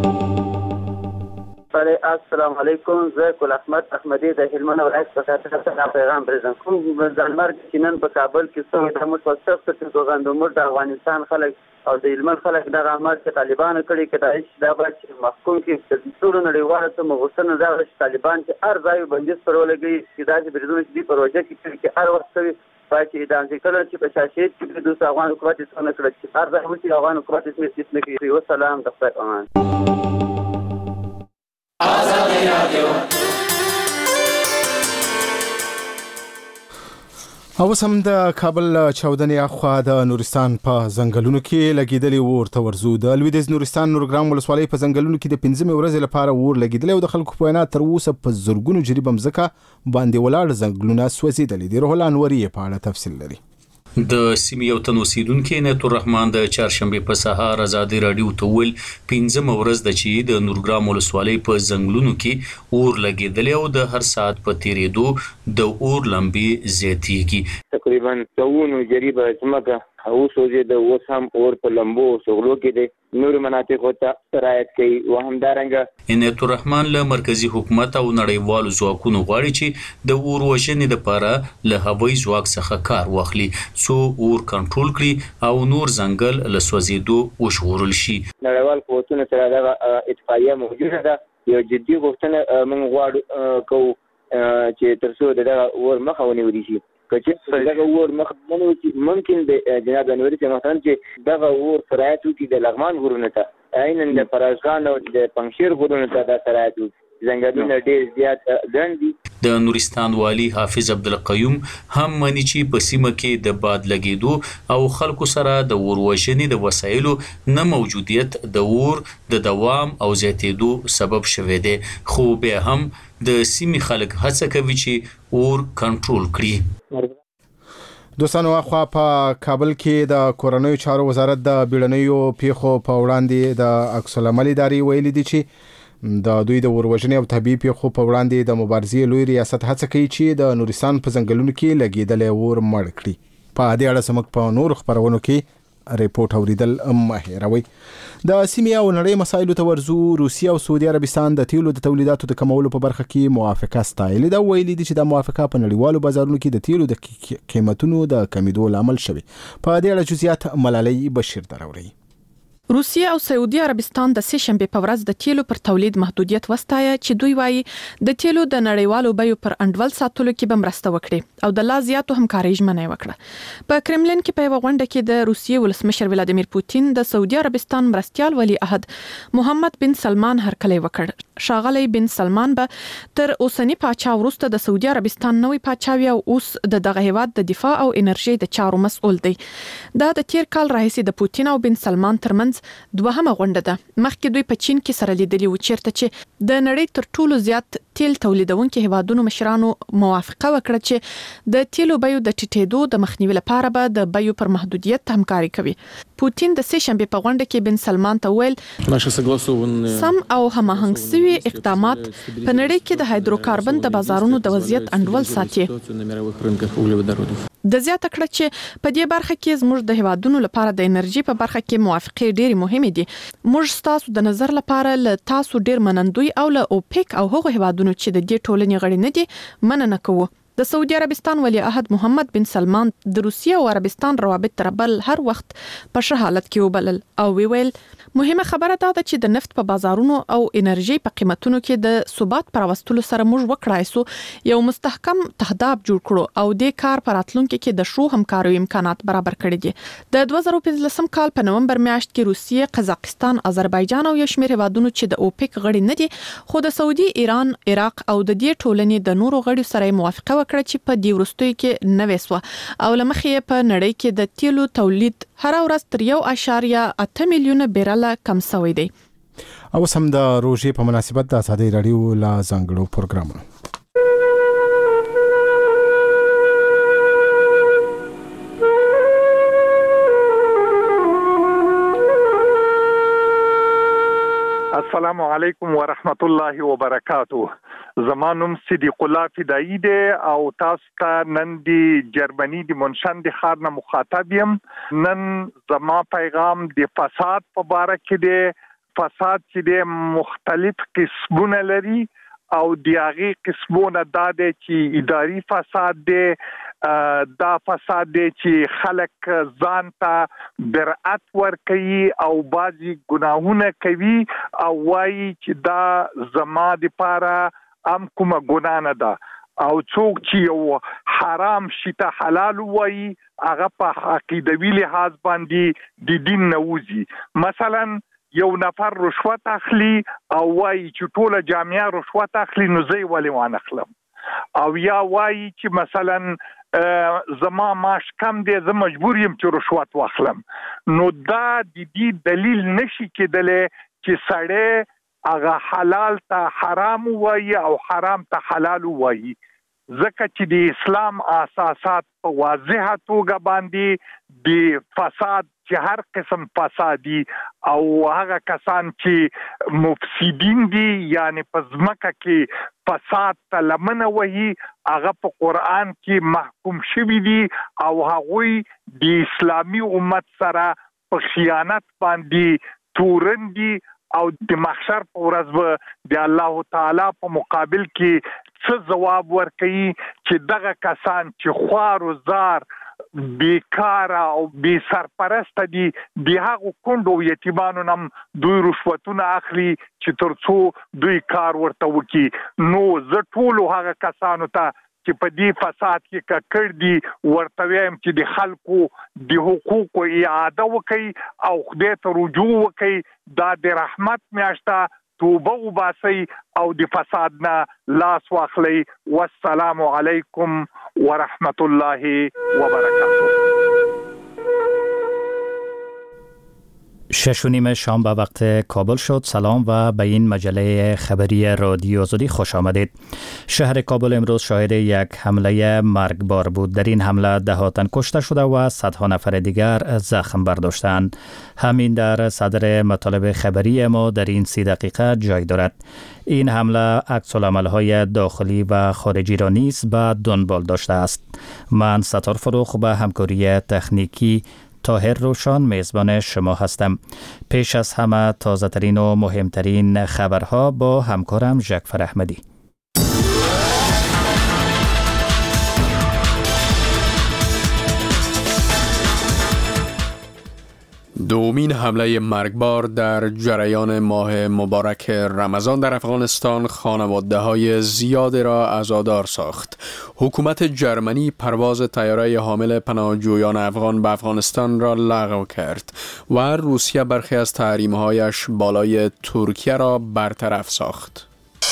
Speaker 18: السلام علیکم. زه ګل احمد احمدي د هلمند ولایت څخه تاسو پیغام پرېږدم. کوم ځانمرګ چې نن په کابل کې څو د موږ په سخت څه غندو موږ د افغانستان خلک او د هلمند خلک دغه عمل چې طالبانو کړی کې دا هیڅ دا باید چې محکوم کې د ټولو نړیوالو ته مغوښتنه دا چې طالبان چې هر ځای بندیز پر ولګي چې داسې بریدونه چې دي په روژه کې هر وخت کوي باید چې اعدام شي. کله چې په شاشید کې دوی افغان حکومت څه نه کړی چې هر ځای وشي افغان حکومت څه نه کوي. والسلام د خدای امان.
Speaker 1: آزادی رادیو. او سم د کابل چاودنې اخوا د نورستان په ځنګلونو کې لګیدلی اور ته ورزو. د لویدیځ نورستان نورګرام ولسوالۍ په ځنګلونو کې د 15 ورځې لپاره اور لګیدلی او د خلکو په وینا تر اوسه په زرګونو جریبه مځکه باندې ولاړ ځنګلونه سوځېدلي دي. روح الانوري په اړه تفصیل لري.
Speaker 19: د سیمې یو تن اوسیدونکي نعمت الرحمن د چهارشنبې په سهار ازادي رادیو ته ویل 15 ورځ د چې د نورګرام ولسوالۍ په ځنګلونو کې اور لګېدلی او د هر ساعت په تیرېدو د اور لمبې زیاتېږي.
Speaker 20: تقریبا 100 جریبه ځمکه اوس وځي د اوس هم اور په لمبو شغلو کې دي. نور مناطق ته سرایت کوي او همدارنګه
Speaker 19: نعمت الرحمن له مرکزی حکومت او نړیوالو ځواکونو غواړي چې د اور وژنې لپاره له هوایي ځواک څخه کار واخلي څو اور کنټرول کړي او نور ځنګل له سوځېدو وژغورل شي.
Speaker 20: نړیوال قوتونو سره د اتفاقیه موجوده ده یو جدي غوښتنه موږ غواړو کوو چې تر څو دغه اور مخه ونیول شي. که دغه اور مخه ونیول شي ممکن د جناب انوري صاحب مثلا چې دغه اور سرایت وکړي د لغمان غرونو ته، عیناً د فرازګان او د پنجشیر غرونو ته دا سرایت وکړي. ځنګلونه ډېر زیات ګڼ دي.
Speaker 19: د نورستان والی حافظ عبدالقیوم هم مني چې په سیمه کې د باد لګېدو او خلکو سره د اور وژنې د وسایلو نه موجودیت د اور د دوام او زیاتېدو سبب شوی دی، خو بیا هم د سیمې خلک هڅه کوي چې اور کنټرول کړي.
Speaker 1: دوستانو اخوا په کابل کې د کورنیو چارو وزارت د بیړنیو پیښو په وړاندې د عکس العمل ادارې ویلي دي چې د دوی د وروژنې او طبي پیښو په وړاندې د مبارزې لوی ریاست هڅه کوي چې د نورستان په ځنګلونو کې لګېدلې اور مړ کړي. په دې اړه زموږ په نور خبرونو کې ریپورت اوریدل مه هېروئ. د سیمې او نړۍ مسایلو ته ورځو. روسیه او سعودي عربستان د تیلو د تولیداتو د کمولو په برخه کې موافقه ستایلې ده. ویلي دي چې د موافقه په نړیوالو بازارونو کې د تیلو د قیمتونو د کمیدو لامل شوی. په دې اړه جزئیات ملالۍ بشیر دراوړي.
Speaker 21: روسیه او سعودي عربستان د سه شنبه په ورځ د تیلو پر تولید محدودیت وستایه چې دوی وایي د تیلو د نړیوالو بیو پر انډول ساتلو کې به مرسته وکړي او د لا زیاتو همکارۍ ژمنه وکړه. په کرملین کې په یو غونډه کې د روسیې ولسمشر ولادیمیر پوتین د سعودي عربستان مرستيال ولی عهد محمد بن سلمان هرکلی وکړ. ښاغلی بن سلمان به تر اوسنی پاچا وروسته د سعودي عربستان نوې پاچاوي او اوس د دغه هیواد د دفاع او انرژي د چارو مسؤل دی. دا د تیر کال راهیسې د پوتین او بن سلمان ترمنځ دوهمه غونډه ده. مخکې دوی په چین کې سره لیدلي و چیرته چې د نړۍ تر ټولو زیات تیل تولیدونکو هیوادونو مشرانو موافقه وکړه چې د تیلو بیو د ټیټېدو د مخنیوي لپاره به د بیو پر محدودیت همکاري کوي. پوتین د سه شنبه په غونډه کې بن سلمان ته ویل سم او هماهنګ شوي اقدامات په نړۍ کې د هایدروکاربن د بازارونو د وضعیت انډول ساتي. د زیاته کړه چې په دې برخه کې زموږ د هیوادونو لپاره د انرژي په برخه کې موافقې ډېری مهمه دي. موږ تاسو د نظر لپاره له تاسو ډېر منندوی او له اوپیک او هغو هیوادونو چې د دې ټولنې غړي نه دي مننه کوو. د سعودي عربستان ولی عهد محمد بن سلمان د روسیه او عربستان روابط تر بل هر وخت په ښه حالت کې وبلل او ویل مهمه خبره دا ده چې د نفت په بازارونو او انرژي په قیمتونو کې د ثبات پر واستلو سره موږ وکړای سو یو مستحکم تهداب جوړ کړو او د کار پر راتلونکو کې د شو همکارو امکانات برابر کړي دي. د 2015 کال په نومبر میاشت کې روسیه، قزاقستان، آذربایجان او یو شمېر هیوادونو چې د اوپیک غړي نه دي خو د سعودي، ایران، عراق او د دې ټولنې د نورو غړو سره موافقه وکړه چې په دې وروستیو کې نوې سو او لمخې په نړۍ کې د تیلو تولید هر ورځ تر 1.8 میلیونه بیرله کم شوی دی.
Speaker 1: او سم د روژې په مناسبت د ازادي رادیو لا ځانګړو پروګرامونو
Speaker 3: السلام علیکم ورحمت الله وبرکاته. زمانم صدیق الله فدایی دی او تاسو ته نن دی جرمني دی منشن دی خار نه مخاطب یم. نن زما پیغام دی فساد په باره کې دی. فساد چې دی مختلف قسمونه لري او دی هغه قسمونه دا دی چې اداري فساد دی، دا فساد دی چې خلک ځان ته برأت ورکوي او بعضی ګناهونه کوي او وایي چې دا زما د پاره ام کومه ګناه نه ده او څوک چې یو حرام شي ته حلال وایي هغه په عقیدوي لحاظ باندې د دین نه وځي. مثلا یو نفر رشوت اخلي او وایي چې ټوله جامعه رشوت اخلي نو زه ولې وانه اخلم، او یا وایي چې مثلا زما معاش کم دی زه مجبور یم چې رشوت واخلم. نو دا د دې دلیل نشي کېدلی چې سړی هغه حلال ته حرام وایي او حرام ته حلال وایي، ځکه چې د اسلام اساسات په واضحه توګه باندې د فساد چې هر قسم فسادي او هغه کسان چې مفسدین دي یعنی په ځمکه کې فساد ته لمنه وهي هغه په قرآن کې محکوم شوي دي او هغوی د اسلامي امت سره په خیانت باندې تورن دي او د محشر په ورځ به د الله تعالی په مقابل کې څه ځواب ورکوي چې دغه کسان چې خوار و زار بیکار او بی سرپرست دي د هغو کندو یتیمانو نم دوی رشوتونه اخلي چې ترڅو دوی کار ورته وکړي. نو زه ټول هغه کسانو ته چې په دې فساد کې ککړ دي ورته وایم چې د خلکو د حقوقو اعاده وکړي او خدای ته رجوع وکړي. دا د رحمت میاشته توبه وباسي او د فساد نه لاس واخلي. والسلام علیکم ورحمت الله وبرکاته.
Speaker 4: 6:30 شام به وقت کابل شد. سلام و به این مجله خبری رادیو آزادی خوش آمدید. شهر کابل امروز شاهد یک حمله مرگبار بود. در این حمله 10 تن کشته شده و صدها نفر دیگر زخم برداشتند. همین در صدر مطالب خبری ما در این 30 دقیقه جای دارد. این حمله عکس‌العمل‌های داخلی و خارجی را نیز به دنبال داشته است. من ستار فروخ به همکاری تکنیکی طاهر روشان میزبان شما هستم. پیش از همه تازه ترین و مهمترین خبرها با همکارم ژکفر احمدی.
Speaker 22: دومین حمله مرگبار در جریان ماه مبارک رمضان در افغانستان خانواده‌های زیادی را عزادار ساخت. حکومت جرمنی پرواز طیاره حامل پناهجویان افغان به افغانستان را لغو کرد و روسیه برخی از تحریم‌هایش بالای ترکیه را برطرف ساخت.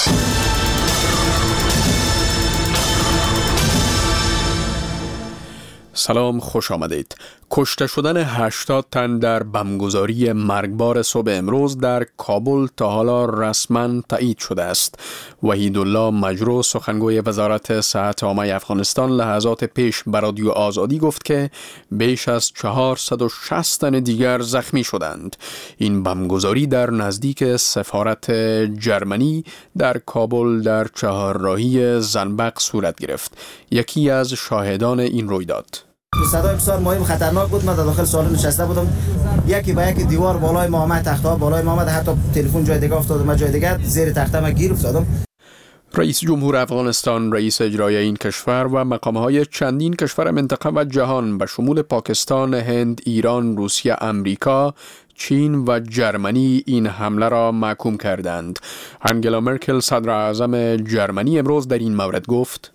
Speaker 22: سلام، خوش آمدید. کشته شدن 80 تن در بمبگذاری مرگبار صبح امروز در کابل تا حالا رسما تایید شده است. وحیدالله مجرو سخنگوی وزارت صحت عامه افغانستان لحظات پیش به رادیو آزادی گفت که بیش از 460 تن دیگر زخمی شدند. این بمبگذاری در نزدیک سفارت جرمنی در کابل در چهارراهی زنبق صورت گرفت. یکی از شاهدان این رویداد:
Speaker 23: صدای بسیار مهم خطرناک بود. من در داخل سالن نشسته بودم، یکی به یکی دیوار بالای ما آمد، تخته‌ها بالای ما آمد، حتی تلفن جای دیگه افتاد، من جای دیگه زیر تخته ما گیر افتادم.
Speaker 22: رئیس جمهور افغانستان، رئیس اجرایی این کشور و مقام‌های چندین کشور منطقه و جهان به شمول پاکستان، هند، ایران، روسیه، امریکا، چین و جرمنی این حمله را محکوم کردند. انگلا مرکل صدر اعظم جرمنی امروز در این مورد گفت: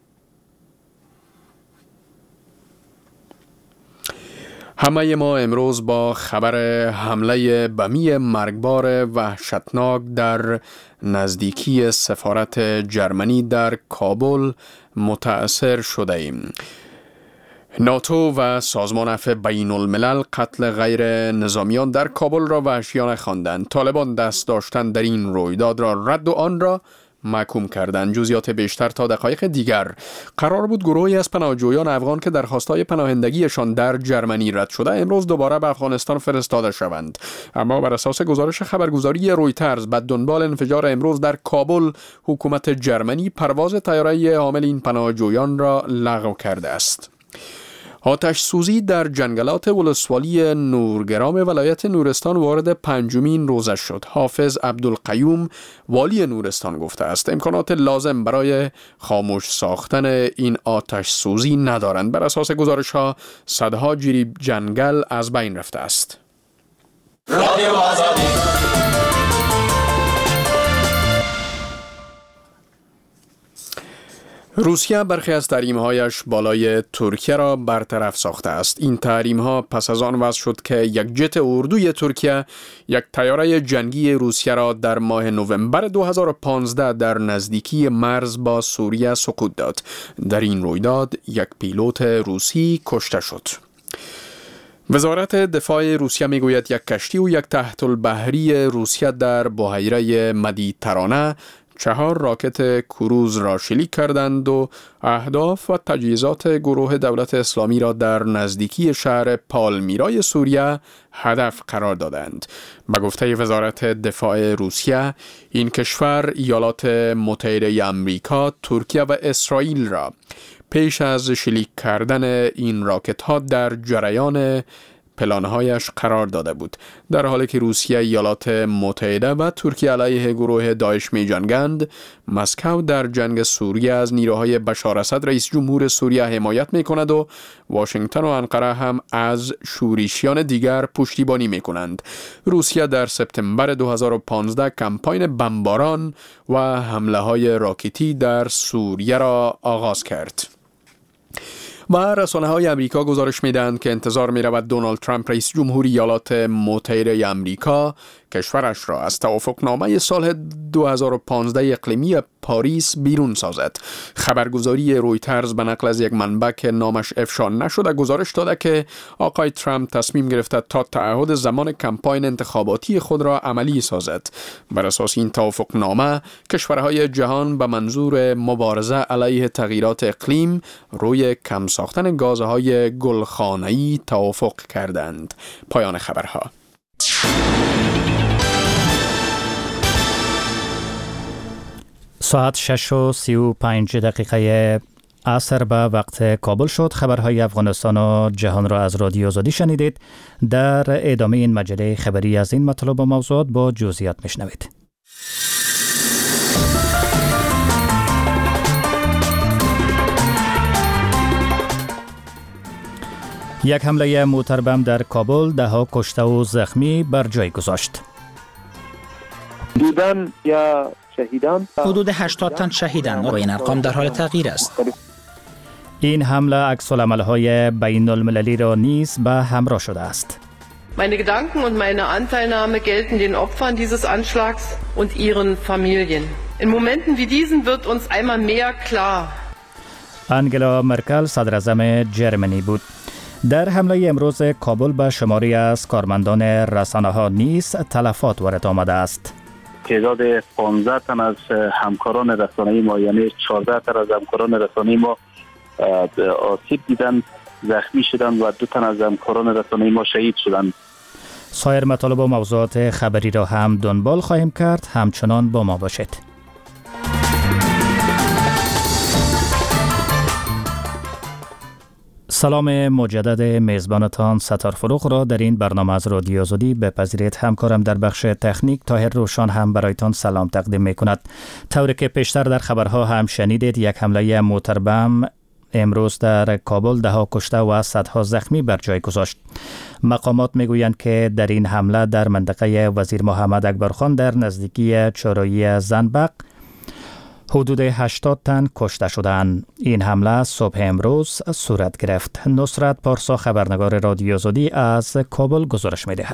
Speaker 22: همه ما امروز با خبر حمله بمی مرگبار وحشتناک در نزدیکی سفارت جرمنی در کابل متأثر شده ایم. ناتو و سازمان عفو بین الملل قتل غیر نظامیان در کابل را وحشیانه خواندند. طالبان دست داشتن در این رویداد را رد و آن را محکوم کردند. جزئیات بیشتر تا دقایق دیگر. قرار بود گروهی از پناهجویان افغان که درخواست‌های پناهندگیشان در جرمنی رد شده امروز دوباره به افغانستان فرستاده شوند، اما بر اساس گزارش خبرگزاری رویترز بعد دنبال انفجار امروز در کابل، حکومت جرمنی پرواز طیاره حامل این پناهجویان را لغو کرده است. آتش سوزی در جنگلات ولسوالی نورگرام ولایت نورستان وارد 5مین روزه شد. حافظ عبدالقیوم والی نورستان گفته است امکانات لازم برای خاموش ساختن این آتش سوزی ندارند. بر اساس گزارش ها صدها جریب جنگل از بین رفته است. روسیه برخی از تحریم‌هایش بالای ترکیه را برطرف ساخته است. این تحریم‌ها پس از آن وضع شد که یک جت اردوی ترکیه یک طیاره جنگی روسیه را در ماه نوامبر 2015 در نزدیکی مرز با سوریه سقوط داد. در این رویداد یک پیلوت روسی کشته شد. وزارت دفاع روسیه میگوید یک کشتی و یک تحت البحری روسیه در بحیره مدیترانه 4 راکت کروز را شلیک کردند و اهداف و تجهیزات گروه دولت اسلامی را در نزدیکی شهر پالمیرای سوریه هدف قرار دادند. به گفته وزارت دفاع روسیه، این کشور ایالات متحده آمریکا، ترکیه و اسرائیل را پیش از شلیک کردن این راکت ها در جریان پلانهایش قرار داده بود. در حالی که روسیه، ایالات متحده و ترکیه علیه گروه داعش می جنگند، مسکو در جنگ سوریه از نیروهای بشار اسد رئیس جمهور سوریه حمایت می کند و واشنگتن و انقره هم از شورشیان دیگر پشتیبانی می کنند. روسیه در سپتامبر 2015 کمپاین بمباران و حمله های راکتی در سوریه را آغاز کرد. و رسانه‌های آمریکا گزارش می‌دهند که انتظار می‌رود دونالد ترامپ رئیس جمهور ایالات متحده آمریکا کشورش را از توافقنامه سال 2015 اقلیمی پاریس بیرون سازد. خبرگزاری رویترز به نقل از یک منبع که نامش افشا نشده گزارش داده که آقای ترامپ تصمیم گرفته تا تعهد زمان کمپاین انتخاباتی خود را عملی سازد. بر اساس این توافقنامه کشورهای جهان به منظور مبارزه علیه تغییرات اقلیم روی کم ساختن گازهای گلخانه‌ای توافق کردند. پایان خبرها.
Speaker 4: ساعت 6:35 عصر به وقت کابل شد. خبرهای افغانستان و جهان را از رادیو آزادی شنیدید. در ادامه این مجله خبری از این مطالب و موضوعات با جزئیات میشنوید. یک حمله موتر بم در کابل 10 کشته و زخمی بر جای گذاشت.
Speaker 2: دیدن یا شهیدان
Speaker 7: حدود 80 تن شهیدند و این ارقام در حال تغییر است.
Speaker 4: این حمله عکس‌العمل‌های بین‌المللی را نیز به همراه شده است.
Speaker 11: Meine Gedanken und meine Anteilnahme gelten den Opfern dieses Anschlags und ihren Familien. In Momenten wie diesen wird uns einmal mehr klar.
Speaker 4: انگلا مرکل صدر اعظم جرمنی بود. در حمله امروز کابل به شماری از کارمندان رسانه‌ها نیز تلفات وارد آمده است.
Speaker 2: تعداد 15 تن از همکاران رسانه‌ای ما، یعنی 14 تن از همکاران رسانه‌ای ما آسیب دیدن، زخمی شدن و 2 تن از همکاران رسانه‌ای ما شهید شدند.
Speaker 4: سایر مطالب و موضوعات خبری را هم دنبال خواهیم کرد. همچنان با ما باشید. سلام مجدد میزبانتان ستار فروغ را در این برنامه از رادیو آزادی بپذیرید. همکارم در بخش تکنیک طاهر روشان هم برایتان سلام تقدیم می کند. طوری که پیشتر در خبرها هم شنیدید، یک حمله موتر بم امروز در کابل 10 کشته و صدها زخمی بر جای گذاشت. مقامات میگویند که در این حمله در منطقه وزیر محمد اکبرخان در نزدیکی چهارراهی زنبق حدود 80 تن کشته شدند. این حمله صبح امروز صورت گرفت. نصرت پارسا خبرنگار رادیو آزادی از کابل گزارش می‌دهد.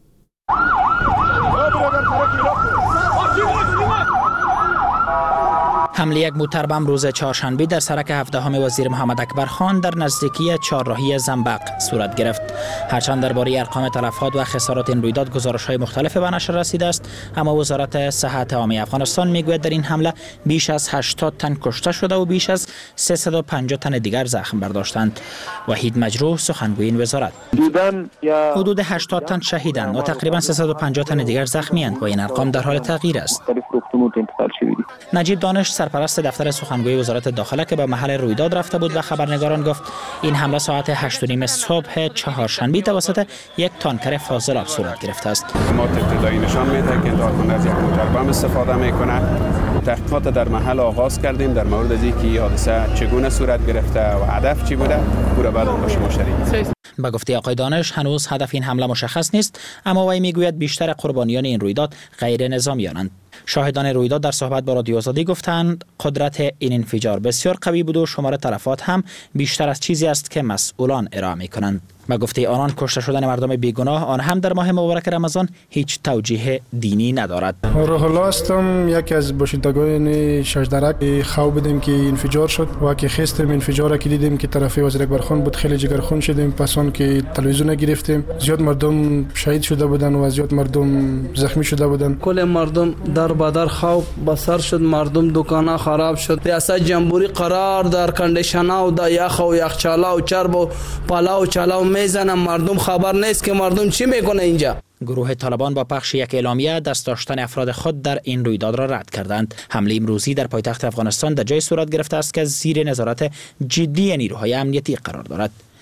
Speaker 7: حمله یک موتر بم روز چهارشنبه در سرک 17 وزیر محمد اکبرخان در نزدیکی چهارراهی زنبق صورت گرفت. هرچند درباره ارقام تلفات و خسارات این رویداد گزارش‌های مختلفی به نشر رسیده است، اما وزارت صحت عامه افغانستان میگوید در این حمله بیش از 80 تن کشته شده و بیش از 350 تن دیگر زخم برداشتند. وحید مجروح سخنگوی این وزارت: حدود 80 تن شهیدند و تقریبا 350 تن دیگر زخمی اند و این ارقام در حال تغییر است. نجیب دانش سرپرست دفتر سخنگوی وزارت داخله که به محل رویداد رفته بود و خبرنگاران گفت این حمله ساعت 8:30 صبح چهارشنبه توسط یک تانکر فاضلاب صورت گرفته است.
Speaker 8: ما ابتدایی نشان میده که دارکنده از یک موتر بم استفاده میکنه. تحقیقات در محل آغاز کردیم در مورد از اینکه حادثه چگونه صورت گرفته و هدف چی بوده. پورا بعد با شما شریک.
Speaker 7: به گفته آقای دانش هنوز هدف این حمله مشخص نیست، اما وی میگوید بیشتر قربانیان این رویداد غیر نظامیانند. شاهدان رویداد در صحبت با رادیو آزادی گفتند قدرت این انفجار بسیار قوی بود و شمار تلفات هم بیشتر از چیزی است که مسئولان ارائه می‌کنند. به گفته آنان کشته شدن مردم بیگناه آن هم در ماه مبارک رمضان هیچ توجیه دینی ندارد.
Speaker 24: روح الله هستم، یکی از باشندگان شجدرک. خواب بودیم که انفجار شد و که خستیم انفجار که دیدیم که طرف وزیر اکبرخان بود، خیلی جگرخون شدیم. پس اون که تلویزیون گرفتیم زیاد مردم شهید شده بودن و زیاد مردم زخمی شده بودن.
Speaker 25: کل مردم در بدر خواب بسر شد، مردم دکانا خراب شد. ریاست جمهوری قرار در کندیشنا و در یخ و یخچالا و چرب و پالا و چالا میزنن، مردم خبر نیست که مردم چی میکنه اینجا.
Speaker 7: گروه طالبان با پخش یک اعلامیه دست داشتن افراد خود در این رویداد را رد کردند. حمله امروزی در پایتخت افغانستان در جای صورت گرفته است که زیر نظارت جدی نیروهای امنیتی قرار دارد.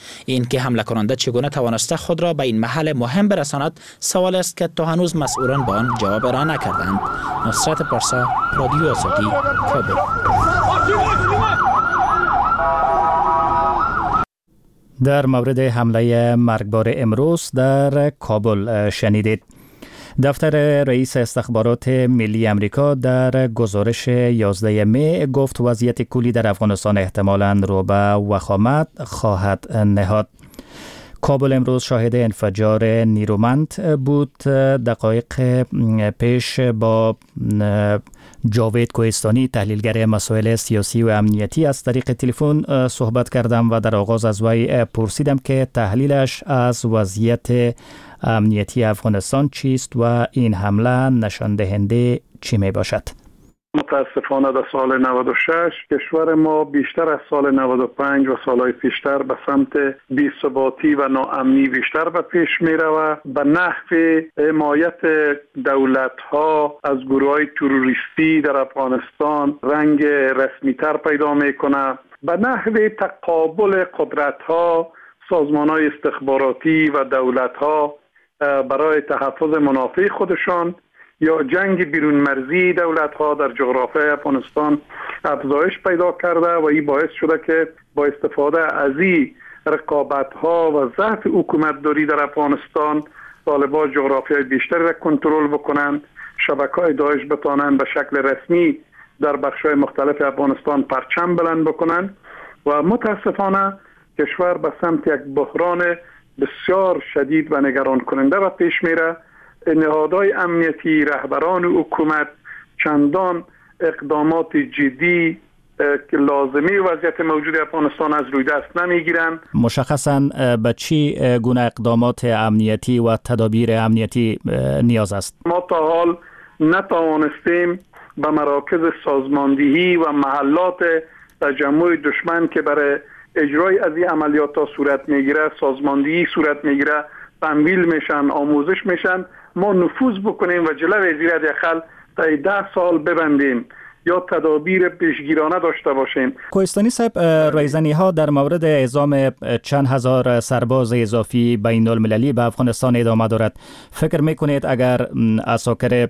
Speaker 7: این که حمله کننده چگونه توانسته خود را به این محل مهم برساند سوال است که تا هنوز مسئولان به آن جواب را نکردند. نصرت پارسا، رادیو آزادی، کابل.
Speaker 4: در مورد حمله مرگبار امروز در کابل شنیدید. دفتر رئیس استخبارات ملی امریکا در گزارش 11 می گفت وضعیت کلی در افغانستان احتمالاً رو به وخامت خواهد نهاد. کابل امروز شاهد انفجار نیرومند بود. دقایق پیش با جاوید کوهستانی تحلیلگر مسائل سیاسی و امنیتی از طریق تلفن صحبت کردم و در آغاز از وی پرسیدم که تحلیلش از وضعیت امنیتی افغانستان چیست و این حمله نشان دهنده چی می باشد؟
Speaker 5: متاسفانه در سال 96 کشور ما بیشتر از سال 95 و سالهای پیشتر به سمت بی‌ثباتی و ناامنی بیشتر به پیش می رود. به نحو حمایت دولت‌ها از گروه‌های تروریستی در افغانستان رنگ رسمی‌تر پیدا می‌کند. به نحو تقابل قدرت‌ها، سازمان‌های استخباراتی و دولت‌ها برای تحفظ منافع خودشان یا جنگ بیرون مرزی دولت‌ها در جغرافیای افغانستان افزایش پیدا کرده و این باعث شده که با استفاده از این رقابت‌ها و ضعف حکومتداری در افغانستان طالبان جغرافیای بیشتری را کنترل بکنند، شبکه‌های داعش بتوانند به شکل رسمی در بخش‌های مختلف افغانستان پرچم بلند بکنند و متاسفانه کشور به سمت یک بحران بسیار شدید و نگران کننده و پیش میره. نهادهای امنیتی، رهبران حکومت چندان اقدامات جدی که لازمه وضعیت موجود افغانستان از روی دست نمیگیرند.
Speaker 4: مشخصاً به چی گونه اقدامات امنیتی و تدابیر امنیتی نیاز است؟
Speaker 5: ما تا حال نتوانستیم به مراکز سازماندهی و محلات تجمع دشمن که برای اجرای از این عملیات ها صورت میگیره، سازماندهی صورت میگیره، تمویل میشن، آموزش میشن، ما نفوذ بکنیم و جلوی زیر حداقل تا 10 سال ببندیم یا تدابیر پیشگیرانه داشته باشیم.
Speaker 4: کوهستانی صاحب، رایزنی ها در مورد اعزام چند هزار سرباز اضافی بین المللی به افغانستان ادامه دارد. فکر میکنید اگر عساکر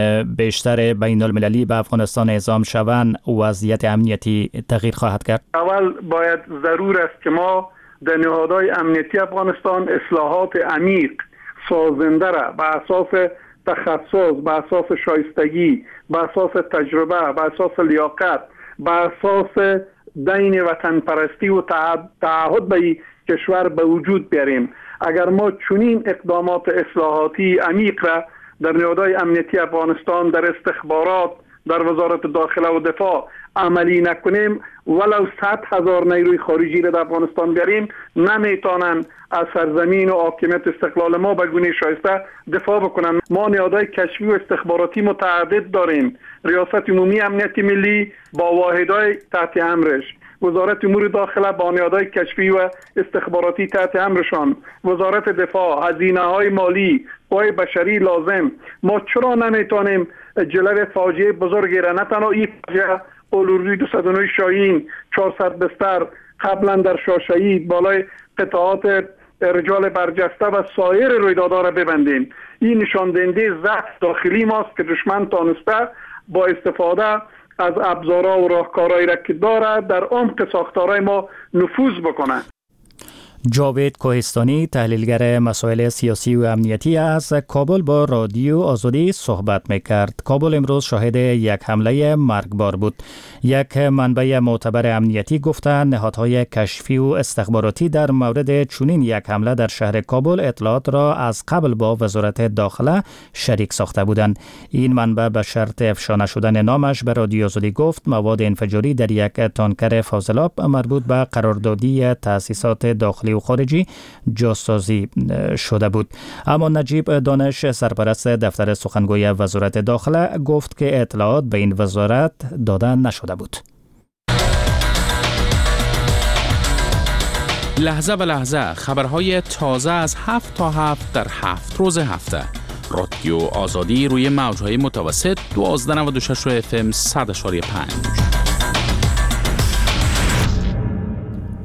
Speaker 4: بیشتر بین المللی به افغانستان اعزام شوند وضعیت امنیتی تغییر خواهد کرد؟
Speaker 5: اول باید ضرور است که ما در نهادهای امنیتی افغانستان اصلاحات عمیق سازنده را به اساس تخصص، به اساس شایستگی، به اساس تجربه، به اساس لیاقت، به اساس دین وطن پرستی و تعهد به کشور به وجود بیاریم. اگر ما چنین اقدامات اصلاحاتی عمیق را در نهادهای امنیتی افغانستان، در استخبارات، در وزارت داخله و دفاع عملی نکنیم، ولو 100,000 نیروی خارجی را در افغانستان بیاریم، نمیتونن از سرزمین و حاکمیت استقلال ما به گونه شایسته دفاع بکنن. ما نهادهای کشفی و استخباراتی متعدد داریم. ریاست عمومی امنیت ملی با واحدهای تحت امرش، وزارت امور داخله با نهادهای کشفی و استخباراتی تحت امرشان، وزارت دفاع، هزینه‌های مالی، قوای بشری لازم. ما چرا نمیتونیم جلوی فاجعه بزرگی را، نه تنها این فاجعه، اولوری 209 شاهین، 400 بستر، قبلا در شاشهید، بالای قطعات رجال برجسته و سایر رویدادها را ببندیم. این نشان دهنده ضعف داخلی ماست که دشمن تانسته با استفاده از ابزارها و راهکارهایی را که دارد در عمق ساختارهای ما نفوذ بکنه.
Speaker 4: جاوید کوهستانی تحلیلگر مسائل سیاسی و امنیتی از کابل با رادیو آزادی صحبت میکرد. کابل امروز شاهد یک حمله مرگبار بود. یک منبع معتبر امنیتی گفته نهادهای کشفی و استخباراتی در مورد چنین یک حمله در شهر کابل اطلاعات را از قبل با وزارت داخله شریک ساخته بودند. این منبع به شرط افشا نشدن نامش به رادیو آزادی گفت مواد انفجاری در یک تانکر فاضلاب مربوط به قراردادی تأسیسات داخلی و خارجی جاسازی شده بود. اما نجیب دانش سرپرست دفتر سخنگوی وزارت داخله گفت که اطلاعات به این وزارت داده نشده بود.
Speaker 6: لحظه به لحظه خبرهای تازه از 7 تا 7 در 7 روز هفته. رادیو آزادی روی موجهای متوسط 1296 FM 100.5.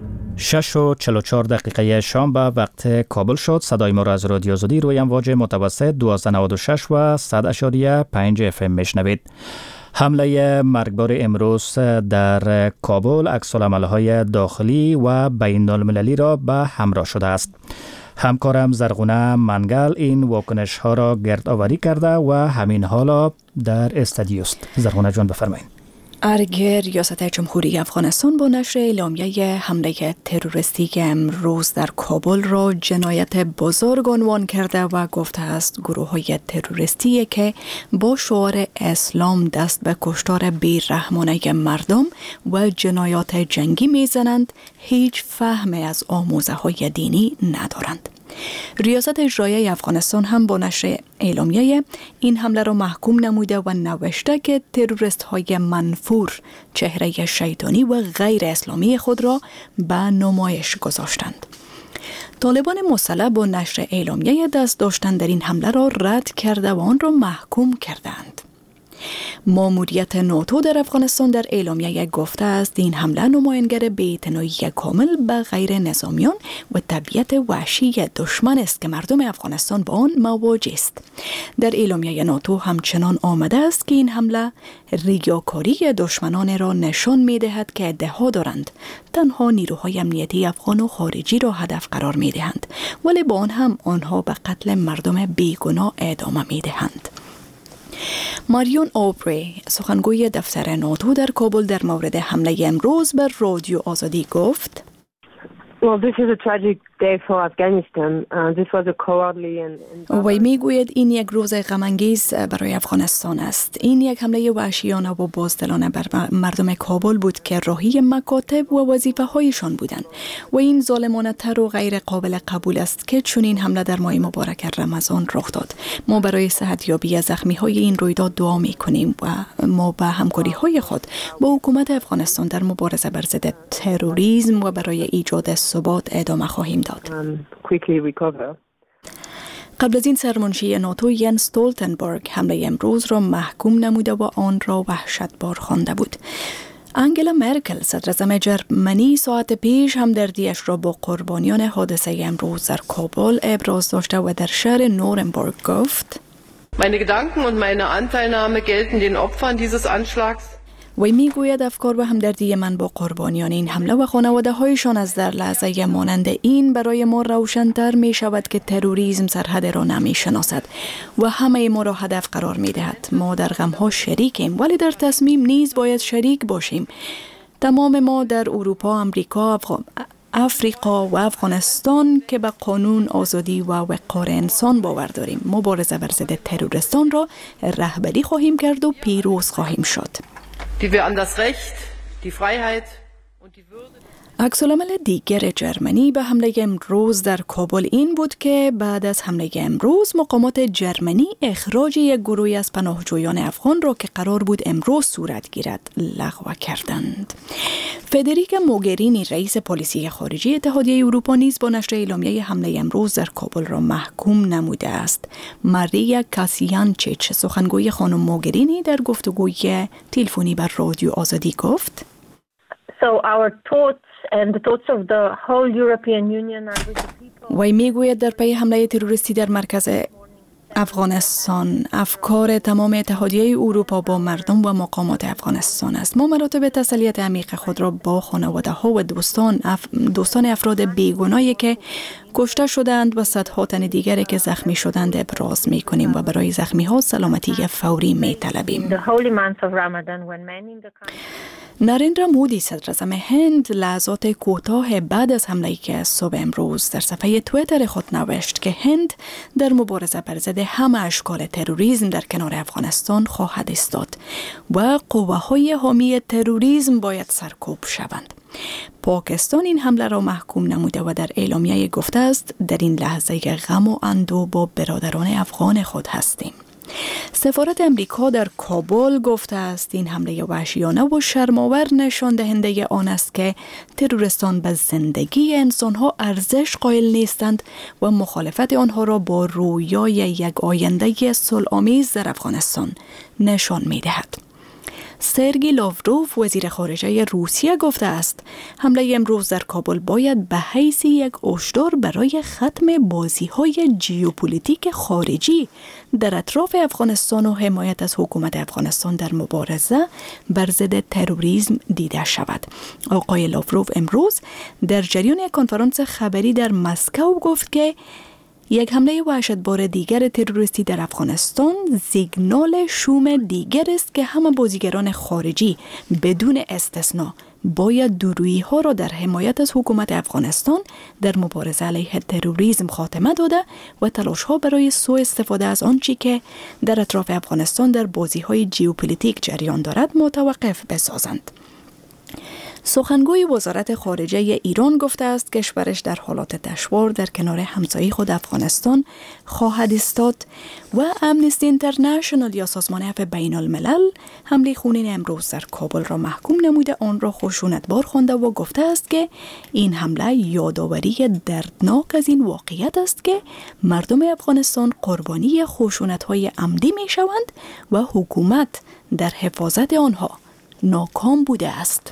Speaker 4: 6:44 شام به وقت کابل شد. صدای ما را از رادیو آزادی روی امواج متوسط 1296 و 100.5 FM میشنوید. حمله مرگبار امروز در کابل عکس‌العمل‌های داخلی و بین‌المللی را به همراه شده است. همکارم زرغونه منگل این واکنش ها را گردآوری کرده و همین حالا در استودیو است. زرغونه جان بفرمایید.
Speaker 9: ارگ ریاست جمهوری افغانستان با نشر اعلامیه حمله تروریستی امروز در کابل را جنایت بزرگ عنوان کرده و گفته است گروه‌های تروریستی که با شعار اسلام دست به کشتار بی‌رحمانه مردم و جنایات جنگی میزنند هیچ فهم از آموزه‌های دینی ندارند. ریاست اجرایی افغانستان هم با نشر اعلامیه این حمله را محکوم نموده و نوشته که تروریست های منفور چهره شیطانی و غیر اسلامی خود را به نمایش گذاشتند. طالبان مسلح با نشر اعلامیه دست داشتن در این حمله را رد کرده و آن را محکوم کردند. ماموریت ناتو در افغانستان در اعلامیه گفته است این حمله نمایانگر بی‌اعتنایی کامل به غیر نظامیان و طبیعت وحشی دشمن است که مردم افغانستان با آن مواجه است. در اعلامیه ناتو همچنان آمده است که این حمله ریاکاری دشمنان را نشان می‌دهد که ادعا دارند تنها نیروهای امنیتی افغان و خارجی را هدف قرار می‌دهند، ولی با آن هم آنها به قتل مردم بیگناه ادامه می‌دهند. ماریون اوبری سخنگوی دفتر ناتو در کابل در مورد حمله امروز بر رادیو آزادی گفت وی میگوید این یک روز غم‌انگیز برای افغانستان است. این یک حمله وحشیانه و بزدلانه بر مردم کابل بود که راهی مکاتب و وظیفه هایشان بودند و این ظالمانه تر و غیر قابل قبول است که چون این حمله در ماه مبارک رمضان رخ داد. ما برای صحتیابی از زخمی های این رویداد دعا میکنیم و ما به همکاری های خود با حکومت افغانستان در مبارزه بر ضد تروریسم و برای ایجاد ثبات ادامه خواهیم داد. قبل از این سرمنشی ناتو ینس استولتنبرگ حمله امروز را محکوم نموده و آن را وحشتبار خوانده بود. انگلا مرکل صدراعظم جرمنی ساعت پیش همدردیش را با قربانیان حادثه امروز در کابل ابراز داشته و در شهر نورنبرگ گفت
Speaker 11: Meine Gedanken und meine Anteilnahme gelten den Opfern dieses Anschlags.
Speaker 9: وی میگوید افکار و همدردی من با قربانیان این حمله و خانواده هایشان از در لحظه مانند این برای ما روشن‌تر می شود که تروریسم سرحد را نمی شناسد و همه ما را هدف قرار می دهد. ما در غم ها شریکیم ولی در تصمیم نیز باید شریک باشیم. تمام ما در اروپا، امریکا، افریقا و افغانستان که به قانون، آزادی و وقار انسان باور داریم مبارزه بر ضد تروریستان را رهبری خواهیم کرد و پیروز خواهیم شد.
Speaker 11: Die wir an das Recht, die Freiheit und die Würde.
Speaker 9: عکس‌العمل دیگر جرمنی به حمله امروز در کابل این بود که بعد از حمله امروز مقامات جرمنی اخراج یک گروهی از پناهجویان افغان را که قرار بود امروز صورت گیرد لغو کردند. فدریکا موگرینی رئیس پلیسی خارجی اتحادیه اروپا نیز با نشر اعلامیه حمله امروز در کابل را محکوم نموده است. ماریا کاسیانچیچ سخنگوی خانم موگرینی در گفتگوی تلفنی بر رادیو آزادی گفت وی میگوید در پی حمله تروریستی در مرکز افغانستان افکار تمام اتحادیه اروپا با مردم و مقامات افغانستان است. ما مراتب تسلیت عمیق خود را با خانواده ها و دوستان افراد بیگناهی که کشته شدند و صدها تن دیگری که زخمی شدند ابراز می کنیم و برای زخمی ها سلامتی فوری می طلبیم. نریندرا مودی صدراعظم هند لحظات کوتاه بعد از حمله‌ای که صبح امروز در صفحه توییتر خود نوشت که هند در مبارزه بر ضد همه اشکال تروریسم در کنار افغانستان خواهد ایستاد و قوه‌های حامی تروریسم باید سرکوب شوند. پاکستان این حمله را محکوم نموده و در اعلامیه گفته است در این لحظه غم و اندوه با برادران افغان خود هستیم. سفارت امریکا در کابل گفته است این حمله وحشیانه و شرم‌آور نشان دهنده آن است که تروریستان به زندگی انسان‌ها ارزش قائل نیستند و مخالفت آنها را با رویای یک آینده صلح‌آمیز در افغانستان نشان می‌دهد. سرگی لاوروف وزیر خارجه روسیه گفته است حمله امروز در کابل باید به حیث یک هشدار برای ختم بازی‌های ژئوپلیتیک خارجی در اطراف افغانستان و حمایت از حکومت افغانستان در مبارزه بر ضد تروریسم دیده شود. آقای لاوروف امروز در جریان کنفرانس خبری در مسکو گفت که یک حمله وحشتبار دیگر تروریستی در افغانستان سیگنال شوم دیگر است که همه بازیگران خارجی بدون استثنا باید دورویی ها را در حمایت از حکومت افغانستان در مبارزه علیه تروریسم خاتمه داده و تلاش ها برای سوء استفاده از آنچه که در اطراف افغانستان در بازی های ژئوپلیتیک جریان دارد متوقف بسازند. سخنگوی وزارت خارجه ایران گفته است کشورش در حالات دشوار در کنار همسایه خود افغانستان خواهد ایستاد و امنستی اینترنشنال یا سازمان عفو بین الملل حمله خونین امروز در کابل را محکوم نموده آن را خشونتبار خوانده و گفته است که این حمله یادآوری دردناک از این واقعیت است که مردم افغانستان قربانی خشونت‌های عمدی می‌شوند و حکومت در حفاظت آنها ناکام بوده است.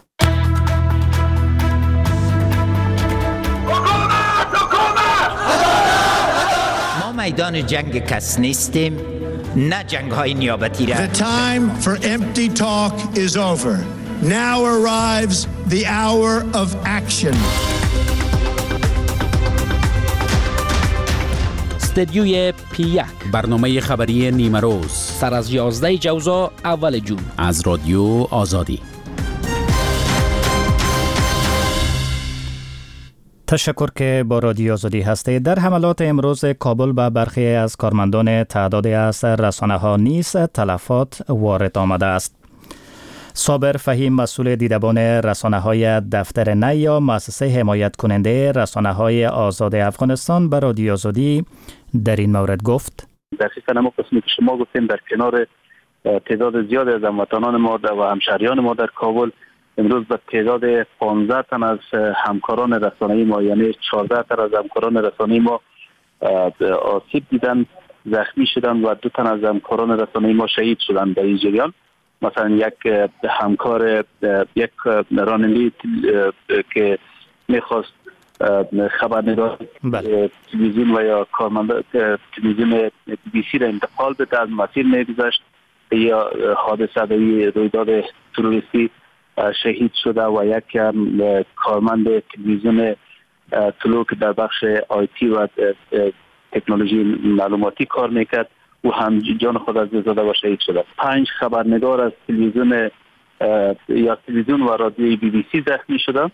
Speaker 10: میدان جنگ کس نیستیم، نه جنگ های نیابتی را.
Speaker 12: The time for empty talk is over. Now arrives the hour of action.
Speaker 13: استدیوی P1
Speaker 6: برنامه خبری نیمه روز
Speaker 13: سر از 11 جوزا اول جون
Speaker 6: از رادیو آزادی.
Speaker 4: تشکر که با رادیو آزادی هستید. در حملات امروز کابل به برخی از کارمندان تعدادی از رسانه‌ها نیز تلفات وارد آمده است. صابر فهیم مسئول دیدبان رسانه‌های دفتر نی یا مؤسسه حمایت کننده رسانه‌های آزاد افغانستان به رادیو آزادی در این مورد گفت:
Speaker 2: دقیقاً همون قسمی که شما گفتیم در کنار تعداد زیادی از هموطنان ما و همشهریان ما در کابل امروز به تعداد 15 تن از همکاران رسانه‌ای ما یعنی 14 تن از همکاران رسانه‌ای ما آسیب دیدن، زخمی شدن و 2 تن از همکاران رسانه‌ای ما شهید شدن در این جریان. مثلا یک همکار یک راننده که میخواست خبرنگار تلویزیون و یا کارمند تلویزیون BBC را انتقال بده از مسیر میگذشت یا حادثه رویداد تروریستی شهید شده و یک کارمند تلویزیون طلوع که در بخش آیتی و تکنولوژی معلوماتی کار میکرد او هم جان خود از دست داده و شهید شده. 5 خبرنگار از تلویزیون و رادیوی BBC زخمی شده.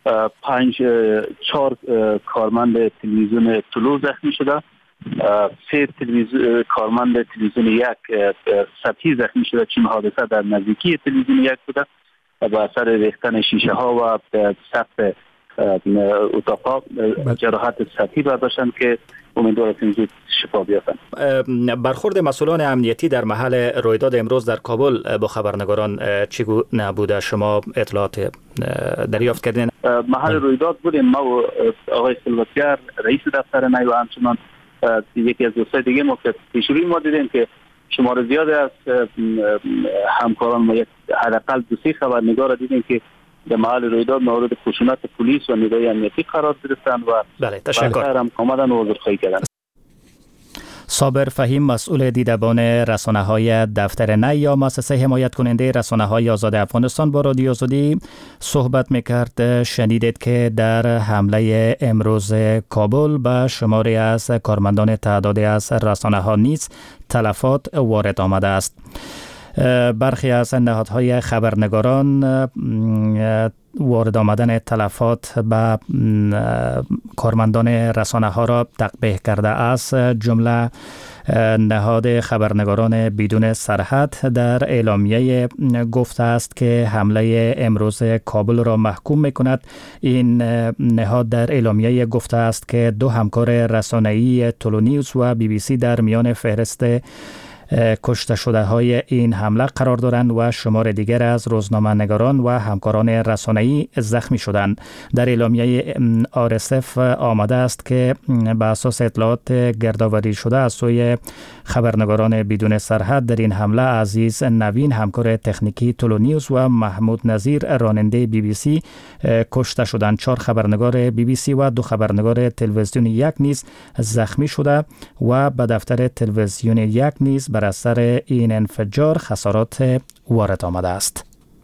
Speaker 2: 4 کارمند تلویزیون طلوع زخمی شده. 3 کارمند تلویزیون یک سطحی زخمی شده چون حادثه در نزدیکی تلویزیون یک بوده با اثر ریختن شیشه ها و سقف اتاقا جراحت سطحی برداشتن که امیدوار هستیم زود شفا بیابند.
Speaker 4: برخورد مسئولان امنیتی در محل رویداد امروز در کابل با خبرنگاران چگونه بوده؟ شما اطلاعات دریافت کردین؟
Speaker 2: محل رویداد بودیم ما و آقای سلواتگر رئیس دفتر نی و همچنان یکی از دوستای دیگه ما که پیشروی ما دیدیم که شمار زیاد از همکاران ما حداقل 2-3 خبرنگار دیدیم که در محل رویداد مورد خشونت پلیس و نیروی امنیتی قرار گرفتند و
Speaker 4: بله تشکر
Speaker 2: هم آمدن و عذرخواهی کردند.
Speaker 4: صابر فهیم مسئول دیدبان رسانه‌های دفتر نی یا مؤسسه حمایت کننده رسانه‌های آزاد افغانستان با رادیو آزادی صحبت می‌کرد. شنیدید که در حمله امروز کابل به شماری از کارمندان تعدادی از رسانه‌ها نیز تلفات وارد آمده است. برخی از نهادهای خبرنگاران وارد آمدن تلفات به کارمندان رسانه ها را تقبیح کرده است. جمله نهاد خبرنگاران بدون سرحد در اعلامیه گفته است که حمله امروز کابل را محکوم می‌کند. این نهاد در اعلامیه گفته است که 2 همکار رسانه‌ای تولو نیوز و BBC در میان فهرست کشته شده های این حمله قرار دارند و شمار دیگر از روزنامه‌نگاران و همکاران رسانه‌ای زخمی شدند. در اعلامیه RSF آمده است که به اساس اطلاعات گردآوری شده از سوی خبرنگاران بدون سرحد در این حمله عزیز نوین همکار تکنیکی تولونیوس و محمود نظیر راننده BBC کشته شدند. 4 خبرنگار BBC و 2 خبرنگار تلویزیون یک نیز زخمی شده و به دفتر تلویزیون یک نیز بر اثر این انفجار خسارات وارد آمده است.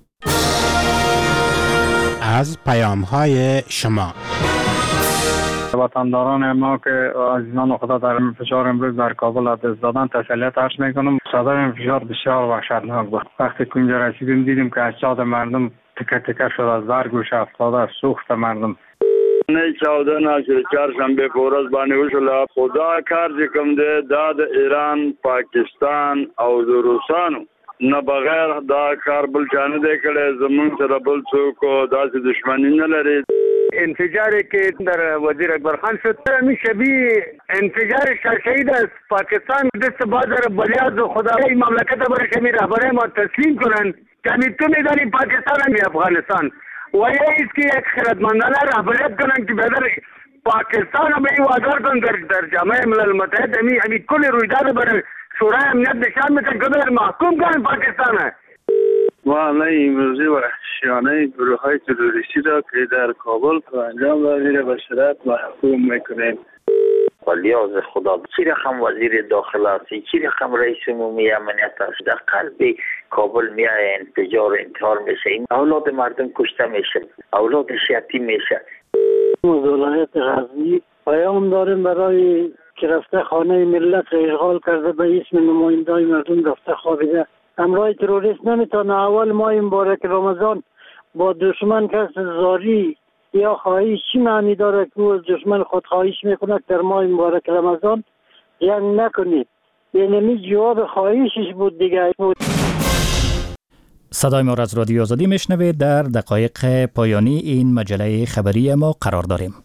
Speaker 14: از پیام‌های شما
Speaker 15: وطنداران ما که عزیزان خدا در انفجار امروز در کابل از دست دادن تسلیت عرض میکنم. صدای انفجار بسیار وحشتناک بود. وقتی که اینجا رسیدیم دیدیم که اجساد مردم تکه تکه شد، از در گوشه افتاده، سوخت مردم.
Speaker 16: نه 14 چهارشنبه پورز باندې وشوله. خدا کار چې کوم دی دا د ایران، پاکستان او د روسانو نه بغیر دا کار بل چا نه دی کړی. زمونږ سره بل څوک داسې دشمني نه لري.
Speaker 5: انفجاری که در وزیر اکبر خان شد می شبیه انفجار شهید از پاکستان دست بازار بلیاز و خدای مملکت برای شمی رهبره ما تسلیم کنند که تو میدانی پاکستان هم افغانستان و یا اس کی یک خردمندانه رهبریت کنند که بدر پاکستان هم ای وادار کن در جامعه ملل متحد همی کل رویداد برای شورای امنیت نشان میتن که بدر محکوم کنند پاکستان ہے.
Speaker 16: حمله امروزی وحشیانه گروه های تروریستی را که در کابل انجام دادن به شدت محکوم میکنیم.
Speaker 17: ولیاز خدا چی رقم وزیر داخل است، چی رقم رئیس عمومی امنیت است، در قلب کابل میای انفجار انتحار میشه، اولاد مردم کشته میشه، اولادش یتیم میشه.
Speaker 18: ولایت غزنی پیام داریم برای که رفته خانه ملت را اشغال کرده به اسم نمایندای مردم رفته خوابیده. امرای تروریست نمیتونه اول ماه مبارک رمضان با دشمن کس زاری یا خواهش چی معنی داره که دشمن خود خواهش میکنه در ماه مبارک رمضان جنگ نکنید. یعنی جواب خواهشش بود دیگه بود.
Speaker 4: صدای ما را از رادیو آزادی میشنوید. در دقایق پایانی این مجله خبری ما قرار داریم.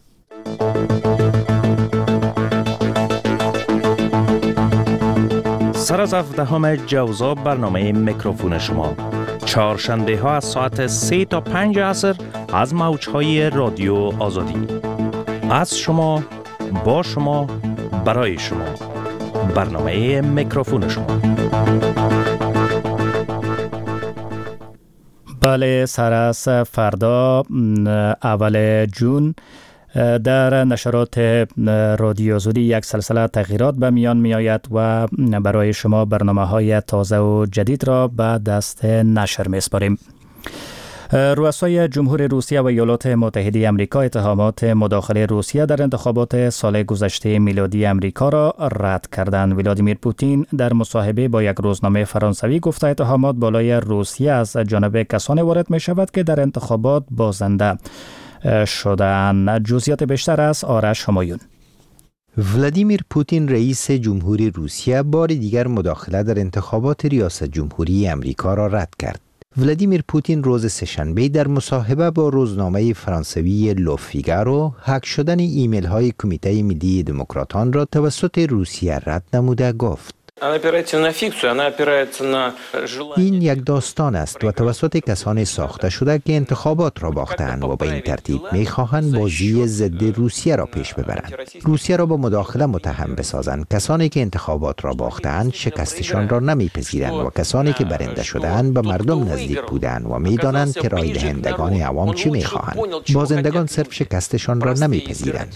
Speaker 26: سر از 17 جوزا برنامه میکروفون شما چهارشنبه ها از ساعت 3 تا 5 عصر از موجهای رادیو آزادی. از شما، با شما، برای شما. برنامه میکروفون شما.
Speaker 4: بله، سر از فردا اول جون در نشرات رادیو آزادی یک سلسله تغییرات به میان می آید و برای شما برنامه‌های تازه و جدید را به دست نشر می سپاریم. رؤسای جمهور روسیه و ایالات متحده آمریکا اتهامات مداخله روسیه در انتخابات سال گذشته میلادی آمریکا را رد کردند. ولادیمیر پوتین در مصاحبه با یک روزنامه فرانسوی گفته اتهامات بالای روسیه از جانب کسانی وارد می شود که در انتخابات بازنده شدن. جزئیات بیشتر از آرش همایون.
Speaker 27: ولادیمیر پوتین رئیس جمهوری روسیه بار دیگر مداخله در انتخابات ریاست جمهوری امریکا را رد کرد. ولادیمیر پوتین روز سه‌شنبه در مصاحبه با روزنامه فرانسوی لو فیگارو هک شدن ایمیل های کمیته ملی دموکراتان را توسط روسیه رد نموده گفت: این یک داستان است و توسط کسانی ساخته شده که انتخابات را باختند و به این ترتیب می‌خواهند بازی ضد روسیه را پیش ببرند. روسیه را با مداخله متهم بسازند. کسانی که انتخابات را باختند شکستشان را نمی‌پذیرند و کسانی که برنده شدند به مردم نزدیک بودند و می‌دانند که رای دهندگان عوام چی می‌خواهند. بازندگان صرف شکستشان را نمی‌پذیرند.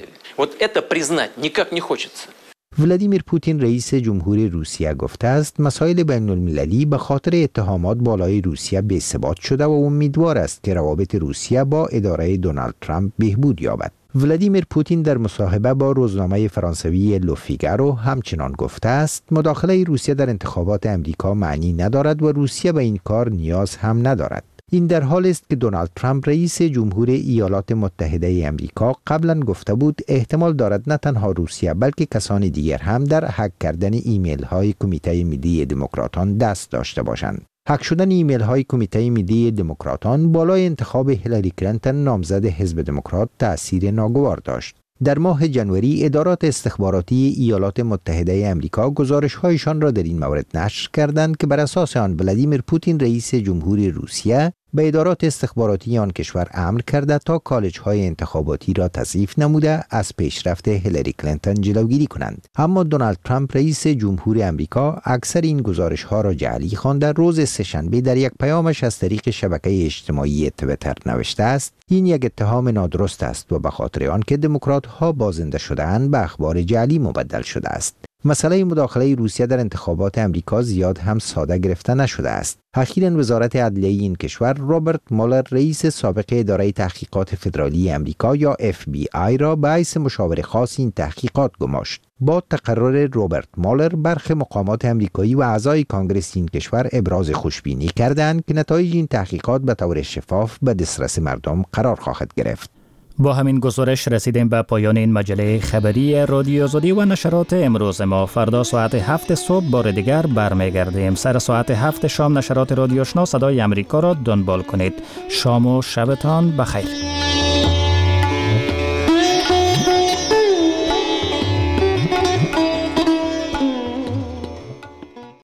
Speaker 27: ولادیمیر پوتین رئیس جمهوری روسیه گفته است مسائل بین المللی به خاطر اتهامات بالای روسیه بی‌ثبات شده و امیدوار است که روابط روسیه با اداره دونالد ترامپ بهبود یابد. ولادیمیر پوتین در مصاحبه با روزنامه فرانسوی لو فیگارو همچنان گفته است مداخله روسیه در انتخابات امریکا معنی ندارد و روسیه به این کار نیاز هم ندارد. این در حالی است که دونالد ترامپ رئیس جمهور ایالات متحده آمریکا قبلا گفته بود احتمال دارد نه تنها روسیه بلکه کسانی دیگر هم در هک کردن ایمیل های کمیته ملی دموکراتان دست داشته باشند. هک شدن ایمیل های کمیته ملی دموکراتان بالای انتخاب هیلاری کلینتون نامزد حزب دموکرات تأثیر ناگوار داشت. در ماه جنوری ادارات استخباراتی ایالات متحده آمریکا گزارش‌هایشان را در این مورد نشر کردند که بر اساس آن ولادیمیر پوتین رئیس جمهوری روسیه به ادارات استخباراتی آن کشور امر کرده تا کالج‌های انتخاباتی را تضعیف نموده از پیشرفت هیلاری کلینتون جلوگیری کنند. اما دونالد ترامپ رئیس جمهور آمریکا اکثر این گزارش‌ها را جعلی خوانده روز سه‌شنبه در یک پیامش از طریق شبکه اجتماعی توییتر نوشته است: این یک اتهام نادرست است و به خاطر آنکه دموکرات‌ها بازنده شده‌اند به اخبار جعلی مبدل شده است. مسئله مداخله روسیه در انتخابات آمریکا زیاد هم ساده گرفته نشده است. اخیراً وزارت عدلیه این کشور رابرت مولر رئیس سابق اداره تحقیقات فدرالی آمریکا یا FBI را به حیث مشاور خاص این تحقیقات گماشت. با تقرر رابرت مولر برخی مقامات آمریکایی و اعضای کانگرس این کشور ابراز خوشبینی کردند که نتایج این تحقیقات به طور شفاف به دسترس مردم قرار خواهد گرفت.
Speaker 4: با همین گزارش رسیدیم به پایان این مجله خبری رادیو آزادی و نشرات امروز ما. فردا ساعت 7 صبح بار دیگر برمیگردیم. سر ساعت 7 شام نشرات رادیو آشنا صدای امریکا را دنبال کنید. شام و شبتان بخیر.